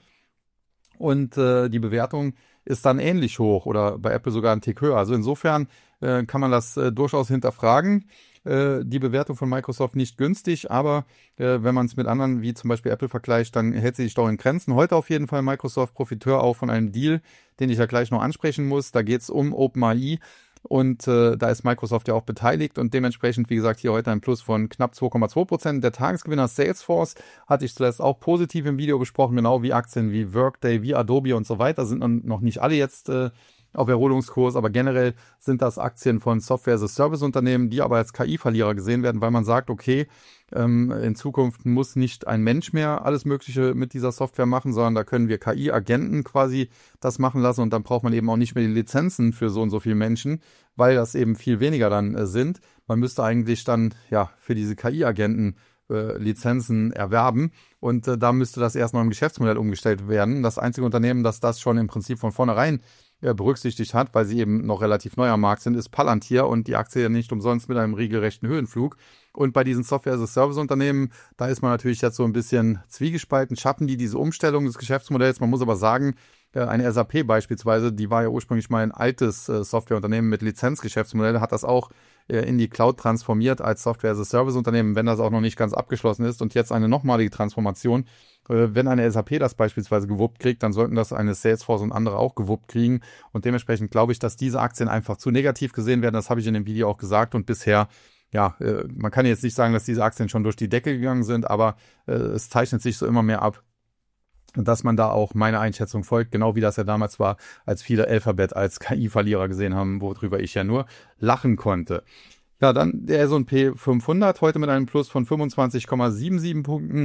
und die Bewertung ist dann ähnlich hoch oder bei Apple sogar ein Tick höher. Also insofern kann man das durchaus hinterfragen. Die Bewertung von Microsoft nicht günstig, aber wenn man es mit anderen wie zum Beispiel Apple vergleicht, dann hält sie sich doch in Grenzen. Heute auf jeden Fall Microsoft Profiteur auch von einem Deal, den ich ja gleich noch ansprechen muss. Da geht es um OpenAI und da ist Microsoft ja auch beteiligt und dementsprechend, wie gesagt, hier heute ein Plus von knapp 2,2%. Der Tagesgewinner Salesforce hatte ich zuletzt auch positiv im Video besprochen, genau wie Aktien wie Workday, wie Adobe und so weiter, sind noch nicht alle jetzt auf Erholungskurs, aber generell sind das Aktien von Software-as-a-Service-Unternehmen, die aber als KI-Verlierer gesehen werden, weil man sagt, okay, in Zukunft muss nicht ein Mensch mehr alles Mögliche mit dieser Software machen, sondern da können wir KI-Agenten quasi das machen lassen und dann braucht man eben auch nicht mehr die Lizenzen für so und so viele Menschen, weil das eben viel weniger dann sind. Man müsste eigentlich dann für diese KI-Agenten Lizenzen erwerben und da müsste das erst noch im Geschäftsmodell umgestellt werden. Das einzige Unternehmen, das schon im Prinzip von vornherein berücksichtigt hat, weil sie eben noch relativ neu am Markt sind, ist Palantir und die Aktie ja nicht umsonst mit einem regelrechten Höhenflug. Und bei diesen Software-as-a-Service-Unternehmen, da ist man natürlich jetzt so ein bisschen zwiegespalten. Schaffen die diese Umstellung des Geschäftsmodells? Man muss aber sagen, eine SAP beispielsweise, die war ja ursprünglich mal ein altes Softwareunternehmen mit Lizenzgeschäftsmodell, hat das auch in die Cloud transformiert als Software-as-a-Service-Unternehmen, wenn das auch noch nicht ganz abgeschlossen ist und jetzt eine nochmalige Transformation. Wenn eine SAP das beispielsweise gewuppt kriegt, dann sollten das eine Salesforce und andere auch gewuppt kriegen und dementsprechend glaube ich, dass diese Aktien einfach zu negativ gesehen werden. Das habe ich in dem Video auch gesagt und bisher man kann jetzt nicht sagen, dass diese Aktien schon durch die Decke gegangen sind, aber es zeichnet sich so immer mehr ab, dass man da auch meiner Einschätzung folgt, genau wie das ja damals war, als viele Alphabet als KI-Verlierer gesehen haben, worüber ich ja nur lachen konnte. Ja, dann der S&P 500, heute mit einem Plus von 25,77 Punkten,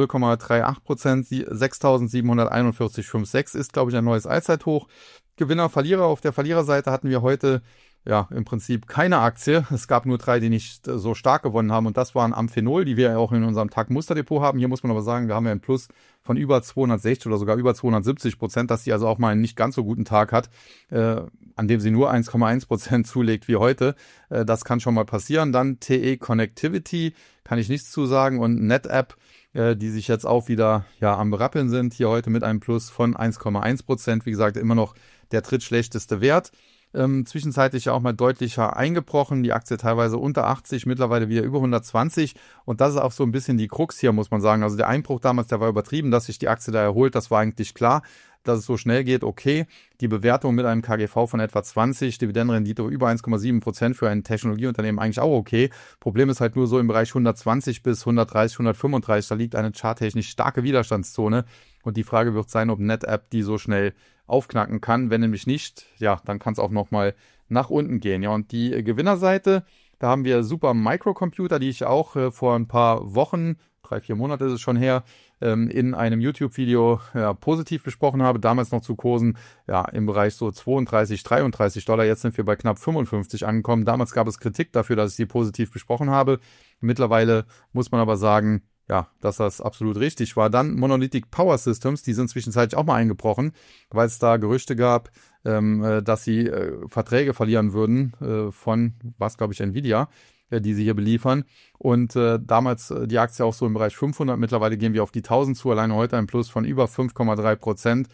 0,38%, 6.741,56 ist, glaube ich, ein neues Allzeithoch. Gewinner, Verlierer, auf der Verliererseite hatten wir heute ja, im Prinzip keine Aktie. Es gab nur 3, die nicht so stark gewonnen haben und das waren Amphenol, die wir ja auch in unserem Tag-Musterdepot haben. Hier muss man aber sagen, wir haben ja einen Plus von über 260 oder sogar über 270%, dass die also auch mal einen nicht ganz so guten Tag hat, an dem sie nur 1,1% zulegt wie heute. Das kann schon mal passieren. Dann TE Connectivity, kann ich nichts zu sagen, und NetApp, die sich jetzt auch wieder am Berappeln sind, hier heute mit einem Plus von 1,1%. Wie gesagt, immer noch der drittschlechteste Wert. Zwischenzeitlich ja auch mal deutlicher eingebrochen, die Aktie teilweise unter 80, mittlerweile wieder über 120 und das ist auch so ein bisschen die Krux hier, muss man sagen. Also der Einbruch damals, der war übertrieben, dass sich die Aktie da erholt, das war eigentlich klar. Dass es so schnell geht, okay. Die Bewertung mit einem KGV von etwa 20, Dividendenrendite über 1,7% für ein Technologieunternehmen eigentlich auch okay. Problem ist halt nur so im Bereich 120 bis 130, 135, da liegt eine charttechnisch starke Widerstandszone. Und die Frage wird sein, ob NetApp die so schnell aufknacken kann. Wenn nämlich nicht, ja, dann kann es auch nochmal nach unten gehen. Ja, und die Gewinnerseite, da haben wir Super Microcomputer, die ich auch vor ein paar Wochen, 3-4 Monate ist es schon her, in einem YouTube-Video positiv besprochen habe. Damals noch zu Kursen im Bereich so 32, 33 Dollar. Jetzt sind wir bei knapp 55 angekommen. Damals gab es Kritik dafür, dass ich sie positiv besprochen habe. Mittlerweile muss man aber sagen, dass das absolut richtig war. Dann Monolithic Power Systems, die sind zwischenzeitlich auch mal eingebrochen, weil es da Gerüchte gab, dass sie Verträge verlieren würden von, was glaube ich, Nvidia, die sie hier beliefern. Und damals die Aktie auch so im Bereich 500, mittlerweile gehen wir auf die 1000 zu, alleine heute ein Plus von über 5,3%,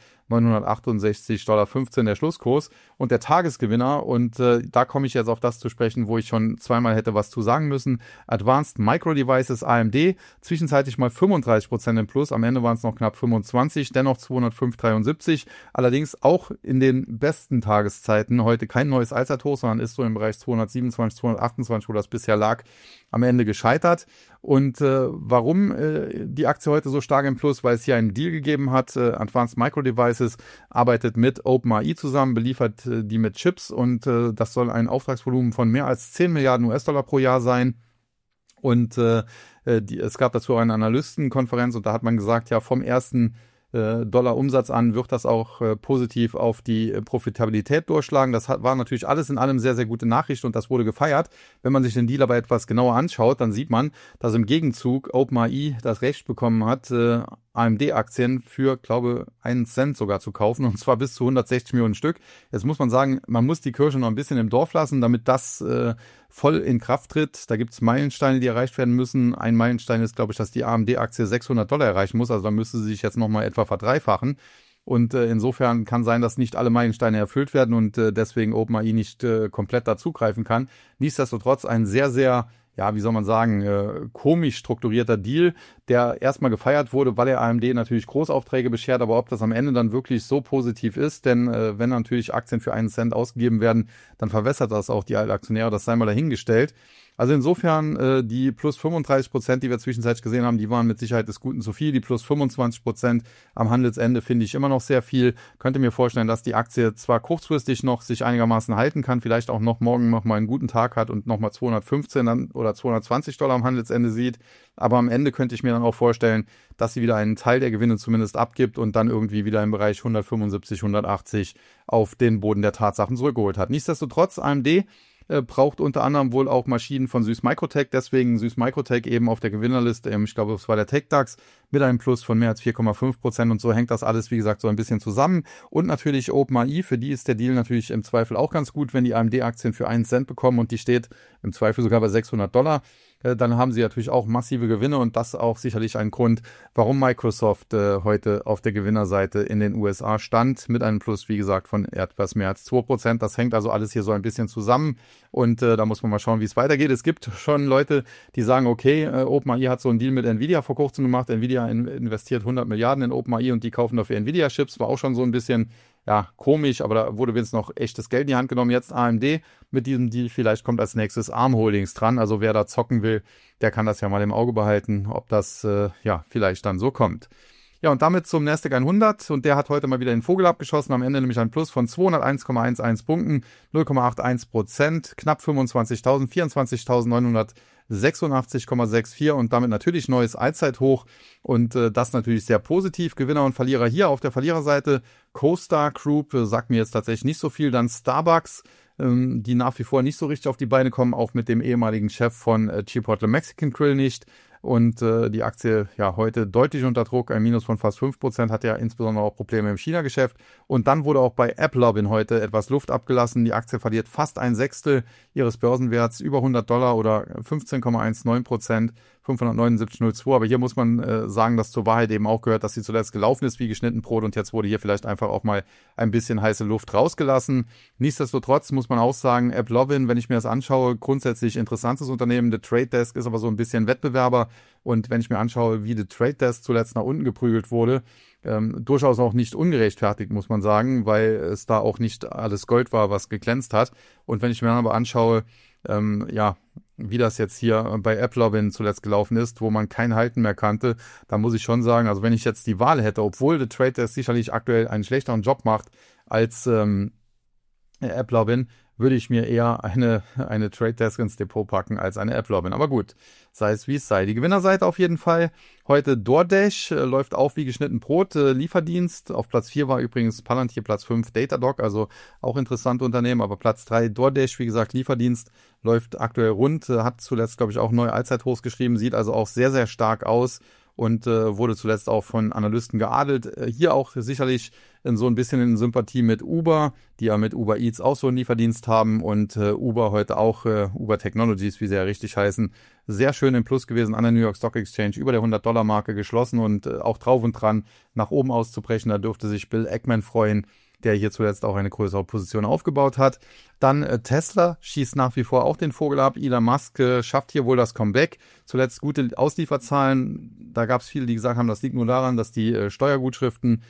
968,15 Dollar der Schlusskurs und der Tagesgewinner. Und da komme ich jetzt auf das zu sprechen, wo ich schon zweimal hätte was zu sagen müssen. Advanced Micro Devices AMD, zwischenzeitlich mal 35% im Plus, am Ende waren es noch knapp 25, dennoch 205,73. Allerdings auch in den besten Tageszeiten heute kein neues Allzeithoch, sondern ist so im Bereich 227, 228, wo das bisher lag, am Ende gescheitert. Und warum die Aktie heute so stark im Plus? Weil es hier einen Deal gegeben hat. Advanced Micro Devices arbeitet mit OpenAI zusammen, beliefert die mit Chips und das soll ein Auftragsvolumen von mehr als 10 Milliarden US-Dollar pro Jahr sein. Und es gab dazu eine Analystenkonferenz und da hat man gesagt, ja, vom ersten Dollar Umsatz an wird das auch positiv auf die Profitabilität durchschlagen. Das war natürlich alles in allem sehr, sehr gute Nachricht und das wurde gefeiert. Wenn man sich den Deal aber etwas genauer anschaut, dann sieht man, dass im Gegenzug OpenAI das Recht bekommen hat, AMD-Aktien für, glaube 1 Cent sogar zu kaufen und zwar bis zu 160 Millionen Stück. Jetzt muss man sagen, man muss die Kirche noch ein bisschen im Dorf lassen, damit das voll in Kraft tritt. Da gibt es Meilensteine, die erreicht werden müssen. Ein Meilenstein ist, glaube ich, dass die AMD-Aktie 600 Dollar erreichen muss. Also da müsste sie sich jetzt nochmal etwa verdreifachen. Und insofern kann sein, dass nicht alle Meilensteine erfüllt werden und deswegen OpenAI nicht komplett dazugreifen kann. Nichtsdestotrotz ein sehr, sehr wie soll man sagen, komisch strukturierter Deal, der erstmal gefeiert wurde, weil er AMD natürlich Großaufträge beschert, aber ob das am Ende dann wirklich so positiv ist, denn wenn natürlich Aktien für 1 Cent ausgegeben werden, dann verwässert das auch die Aktionäre, das sei mal dahingestellt. Also insofern die plus 35%, die wir zwischenzeitlich gesehen haben, die waren mit Sicherheit des Guten zu viel. Die plus 25% am Handelsende finde ich immer noch sehr viel. Könnte mir vorstellen, dass die Aktie zwar kurzfristig noch sich einigermaßen halten kann, vielleicht auch noch morgen noch mal einen guten Tag hat und noch mal 215 dann oder 220 Dollar am Handelsende sieht. Aber am Ende könnte ich mir dann auch vorstellen, dass sie wieder einen Teil der Gewinne zumindest abgibt und dann irgendwie wieder im Bereich 175, 180 auf den Boden der Tatsachen zurückgeholt hat. Nichtsdestotrotz, AMD braucht unter anderem wohl auch Maschinen von Süß Microtech, deswegen Süß Microtech eben auf der Gewinnerliste, ich glaube, es war der TechDAX, mit einem Plus von mehr als 4,5% und so hängt das alles, wie gesagt, so ein bisschen zusammen. Und natürlich OpenAI, für die ist der Deal natürlich im Zweifel auch ganz gut, wenn die AMD-Aktien für 1 Cent bekommen und die steht im Zweifel sogar bei 600 Dollar. Dann haben sie natürlich auch massive Gewinne und das auch sicherlich ein Grund, warum Microsoft heute auf der Gewinnerseite in den USA stand, mit einem Plus, wie gesagt, von etwas mehr als 2%. Das hängt also alles hier so ein bisschen zusammen und da muss man mal schauen, wie es weitergeht. Es gibt schon Leute, die sagen, okay, OpenAI hat so einen Deal mit Nvidia vor kurzem gemacht. Nvidia investiert 100 Milliarden in OpenAI und die kaufen dafür Nvidia-Chips. War auch schon so ein bisschen komisch, aber da wurde wenigstens noch echtes Geld in die Hand genommen. Jetzt AMD mit diesem Deal, vielleicht kommt als nächstes ARM Holdings dran. Also wer da zocken will, der kann das ja mal im Auge behalten, ob das vielleicht dann so kommt. Ja, und damit zum Nasdaq 100 und der hat heute mal wieder den Vogel abgeschossen, am Ende nämlich ein Plus von 201,11 Punkten, 0,81%, knapp 25.000, 24.986,64 und damit natürlich neues Allzeithoch und das natürlich sehr positiv. Gewinner und Verlierer hier auf der Verliererseite, CoStar Group sagt mir jetzt tatsächlich nicht so viel, dann Starbucks, die nach wie vor nicht so richtig auf die Beine kommen, auch mit dem ehemaligen Chef von Chipotle Mexican Grill nicht. Und die Aktie ja heute deutlich unter Druck, ein Minus von fast 5%, hat ja insbesondere auch Probleme im China-Geschäft. Und dann wurde auch bei AppLovin heute etwas Luft abgelassen. Die Aktie verliert fast ein Sechstel ihres Börsenwerts, über $100 oder 15,19%, 579,02. Aber hier muss man sagen, dass zur Wahrheit eben auch gehört, dass sie zuletzt gelaufen ist wie geschnitten Brot und jetzt wurde hier vielleicht einfach auch mal ein bisschen heiße Luft rausgelassen. Nichtsdestotrotz muss man auch sagen, AppLovin, wenn ich mir das anschaue, grundsätzlich interessantes Unternehmen. The Trade Desk ist aber so ein bisschen Wettbewerber. Und wenn ich mir anschaue, wie The Trade Desk zuletzt nach unten geprügelt wurde, durchaus auch nicht ungerechtfertigt, muss man sagen, weil es da auch nicht alles Gold war, was geglänzt hat. Und wenn ich mir dann aber anschaue, wie das jetzt hier bei AppLovin zuletzt gelaufen ist, wo man kein Halten mehr kannte, da muss ich schon sagen, also wenn ich jetzt die Wahl hätte, obwohl The Trade Desk sicherlich aktuell einen schlechteren Job macht als AppLovin, würde ich mir eher eine Trade Desk ins Depot packen als eine AppLovin. Aber gut, sei es wie es sei. Die Gewinnerseite auf jeden Fall. Heute DoorDash läuft auf wie geschnitten Brot. Lieferdienst. Auf Platz 4 war übrigens Palantir, Platz 5 Datadog, also auch interessante Unternehmen. Aber Platz 3 DoorDash, wie gesagt, Lieferdienst, läuft aktuell rund. Hat zuletzt, glaube ich, auch neue Allzeithochs geschrieben. Sieht also auch sehr, sehr stark aus. Und wurde zuletzt auch von Analysten geadelt. Hier auch sicherlich so ein bisschen in Sympathie mit Uber, die ja mit Uber Eats auch so einen Lieferdienst haben und Uber heute auch, Uber Technologies, wie sie ja richtig heißen, sehr schön im Plus gewesen an der New York Stock Exchange, über der $100-Marke geschlossen und auch drauf und dran nach oben auszubrechen. Da dürfte sich Bill Ackman freuen, der hier zuletzt auch eine größere Position aufgebaut hat. Dann Tesla schießt nach wie vor auch den Vogel ab. Elon Musk schafft hier wohl das Comeback. Zuletzt gute Auslieferzahlen. Da gab es viele, die gesagt haben, das liegt nur daran, dass die Steuergutschriften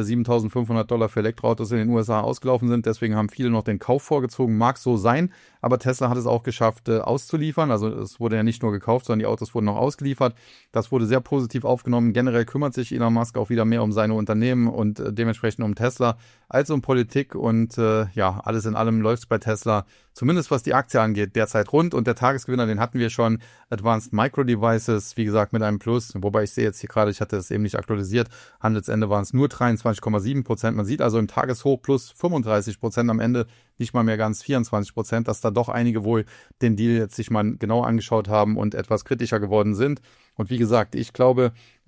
$7.500 für Elektroautos in den USA ausgelaufen sind. Deswegen haben viele noch den Kauf vorgezogen. Mag so sein, aber Tesla hat es auch geschafft, auszuliefern. Also es wurde ja nicht nur gekauft, sondern die Autos wurden noch ausgeliefert. Das wurde sehr positiv aufgenommen. Generell kümmert sich Elon Musk auch wieder mehr um seine Unternehmen und dementsprechend um Tesla als um Politik. Und alles in allem läuft es bei Tesla, zumindest was die Aktie angeht, derzeit rund. Und der Tagesgewinner, den hatten wir schon, Advanced Micro Devices, wie gesagt, mit einem Plus. Wobei ich sehe jetzt hier gerade, ich hatte es eben nicht aktualisiert, Handelsende waren es nur 23,7%. Man sieht also im Tageshoch plus 35%, am Ende nicht mal mehr ganz 24%, dass da doch einige wohl den Deal jetzt sich mal genau angeschaut haben und etwas kritischer geworden sind. Und wie gesagt, ich glaube,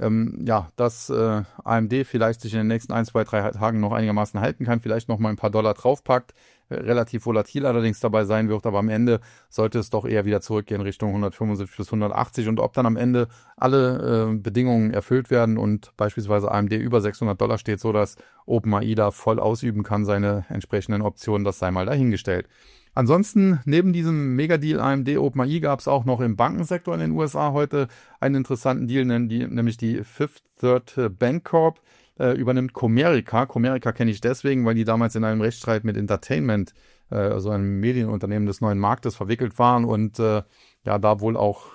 dass AMD vielleicht sich in den nächsten 1, 2, 3 Tagen noch einigermaßen halten kann, vielleicht noch mal ein paar Dollar draufpackt, relativ volatil allerdings dabei sein wird, aber am Ende sollte es doch eher wieder zurückgehen Richtung 175 bis 180 und ob dann am Ende alle Bedingungen erfüllt werden und beispielsweise AMD über $600 steht, so dass OpenAI da voll ausüben kann, seine entsprechenden Optionen, das sei mal dahingestellt. Ansonsten, neben diesem Megadeal AMD OpenAI gab es auch noch im Bankensektor in den USA heute einen interessanten Deal, nämlich die Fifth Third Bancorp übernimmt Comerica. Comerica kenne ich deswegen, weil die damals in einem Rechtsstreit mit Entertainment, also einem Medienunternehmen des neuen Marktes, verwickelt waren und da wohl auch,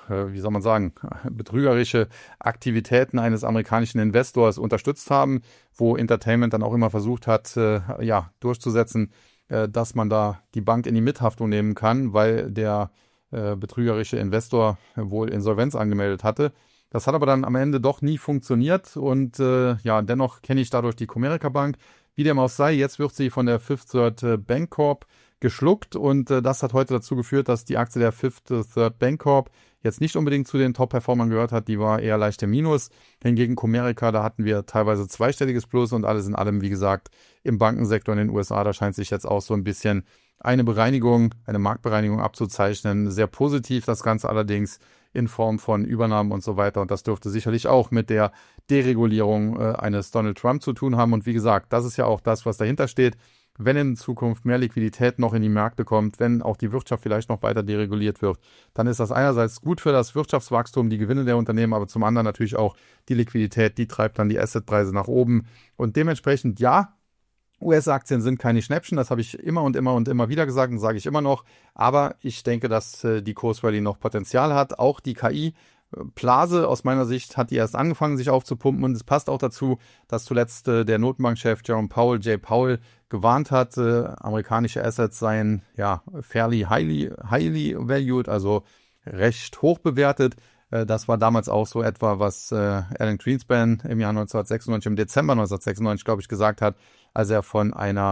betrügerische Aktivitäten eines amerikanischen Investors unterstützt haben, wo Entertainment dann auch immer versucht hat, durchzusetzen, dass man da die Bank in die Mithaftung nehmen kann, weil der betrügerische Investor wohl Insolvenz angemeldet hatte. Das hat aber dann am Ende doch nie funktioniert und dennoch kenne ich dadurch die Comerica Bank. Wie dem auch sei, jetzt wird sie von der Fifth Third Bancorp geschluckt und das hat heute dazu geführt, dass die Aktie der Fifth Third Bancorp jetzt nicht unbedingt zu den Top-Performern gehört hat, die war eher leicht im Minus. Hingegen Comerica, da hatten wir teilweise zweistelliges Plus und alles in allem, wie gesagt, im Bankensektor in den USA, da scheint sich jetzt auch so ein bisschen eine Marktbereinigung abzuzeichnen. Sehr positiv das Ganze allerdings in Form von Übernahmen und so weiter und das dürfte sicherlich auch mit der Deregulierung eines Donald Trump zu tun haben und wie gesagt, das ist ja auch das, was dahinter steht. Wenn in Zukunft mehr Liquidität noch in die Märkte kommt, wenn auch die Wirtschaft vielleicht noch weiter dereguliert wird, dann ist das einerseits gut für das Wirtschaftswachstum, die Gewinne der Unternehmen, aber zum anderen natürlich auch die Liquidität, die treibt dann die Assetpreise nach oben. Und dementsprechend, ja, US-Aktien sind keine Schnäppchen, das habe ich immer und immer wieder gesagt und sage ich immer noch. Aber ich denke, dass die Kursrallye noch Potenzial hat. Auch die KI Blase aus meiner Sicht hat die erst angefangen, sich aufzupumpen und es passt auch dazu, dass zuletzt der Notenbankchef Jerome Powell gewarnt hat, amerikanische Assets seien fairly highly valued, also recht hoch bewertet. Das war damals auch so etwa, was Alan Greenspan im Jahr 1996, im Dezember 1996, glaube ich, gesagt hat, als er von einer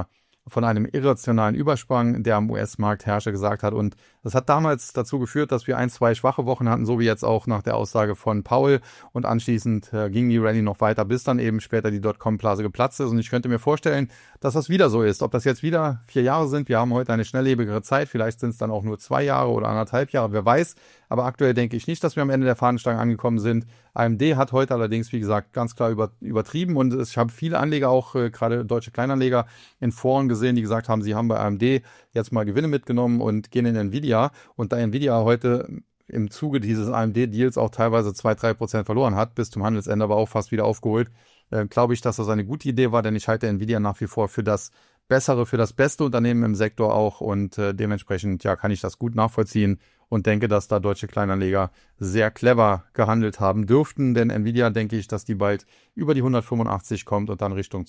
von einem irrationalen Übersprung, der am US-Markt herrsche, gesagt hat. Und das hat damals dazu geführt, dass wir 1, 2 schwache Wochen hatten, so wie jetzt auch nach der Aussage von Powell. Und anschließend ging die Rallye noch weiter, bis dann eben später die Dotcom-Blase geplatzt ist. Und ich könnte mir vorstellen, dass das wieder so ist. Ob das jetzt wieder 4 Jahre sind, wir haben heute eine schnelllebigere Zeit, vielleicht sind es dann auch nur 2 Jahre oder 1,5 Jahre, wer weiß. Aber aktuell denke ich nicht, dass wir am Ende der Fahnenstange angekommen sind. AMD hat heute allerdings, wie gesagt, ganz klar übertrieben. Und ich habe viele Anleger, auch gerade deutsche Kleinanleger, in Foren gesehen, die gesagt haben, sie haben bei AMD jetzt mal Gewinne mitgenommen und gehen in Nvidia. Und da Nvidia heute im Zuge dieses AMD-Deals auch teilweise 2-3% verloren hat, bis zum Handelsende aber auch fast wieder aufgeholt, glaube ich, dass das eine gute Idee war, denn ich halte Nvidia nach wie vor für das bessere, für das beste Unternehmen im Sektor auch und dementsprechend ja, kann ich das gut nachvollziehen und denke, dass da deutsche Kleinanleger sehr clever gehandelt haben dürften, denn Nvidia denke ich, dass die bald über die 185 kommt und dann Richtung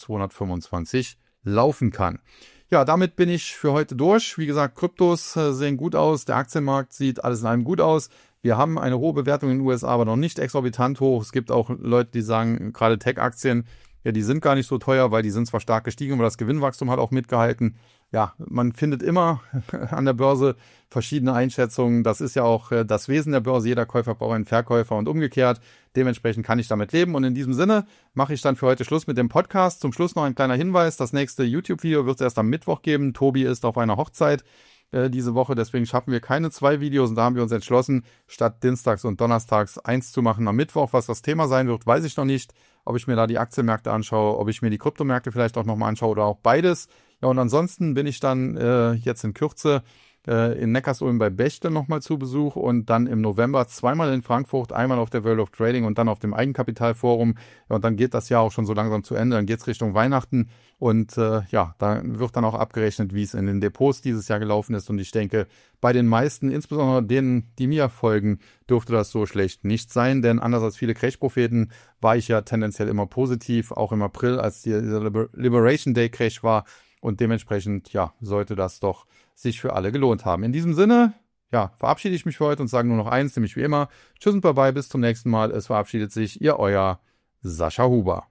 225 laufen kann. Ja, damit bin ich für heute durch. Wie gesagt, Kryptos sehen gut aus, der Aktienmarkt sieht alles in allem gut aus. Wir haben eine hohe Bewertung in den USA, aber noch nicht exorbitant hoch. Es gibt auch Leute, die sagen, gerade Tech-Aktien, ja, die sind gar nicht so teuer, weil die sind zwar stark gestiegen, aber das Gewinnwachstum hat auch mitgehalten. Ja, man findet immer an der Börse verschiedene Einschätzungen. Das ist ja auch das Wesen der Börse. Jeder Käufer braucht einen Verkäufer und umgekehrt. Dementsprechend kann ich damit leben. Und in diesem Sinne mache ich dann für heute Schluss mit dem Podcast. Zum Schluss noch ein kleiner Hinweis. Das nächste YouTube-Video wird es erst am Mittwoch geben. Tobi ist auf einer Hochzeit diese Woche. Deswegen schaffen wir keine 2 Videos. Und da haben wir uns entschlossen, statt dienstags und donnerstags 1 zu machen am Mittwoch. Was das Thema sein wird, weiß ich noch nicht. Ob ich mir da die Aktienmärkte anschaue, ob ich mir die Kryptomärkte vielleicht auch nochmal anschaue oder auch beides. Ja, und ansonsten bin ich dann jetzt in Kürze in Neckarsulm bei Bechtle nochmal zu Besuch und dann im November 2-mal in Frankfurt, einmal auf der World of Trading und dann auf dem Eigenkapitalforum. Ja, und dann geht das Jahr auch schon so langsam zu Ende. Dann geht es Richtung Weihnachten und ja, da wird dann auch abgerechnet, wie es in den Depots dieses Jahr gelaufen ist. Und ich denke, bei den meisten, insbesondere denen, die mir folgen, dürfte das so schlecht nicht sein. Denn anders als viele Crash-Propheten war ich ja tendenziell immer positiv, auch im April, als dieser Liberation Day Crash war. Und dementsprechend, ja, sollte das doch sich für alle gelohnt haben. In diesem Sinne, ja, verabschiede ich mich für heute und sage nur noch eins, nämlich wie immer, tschüss und bye bye, bis zum nächsten Mal. Es verabschiedet sich Ihr euer Sascha Huber.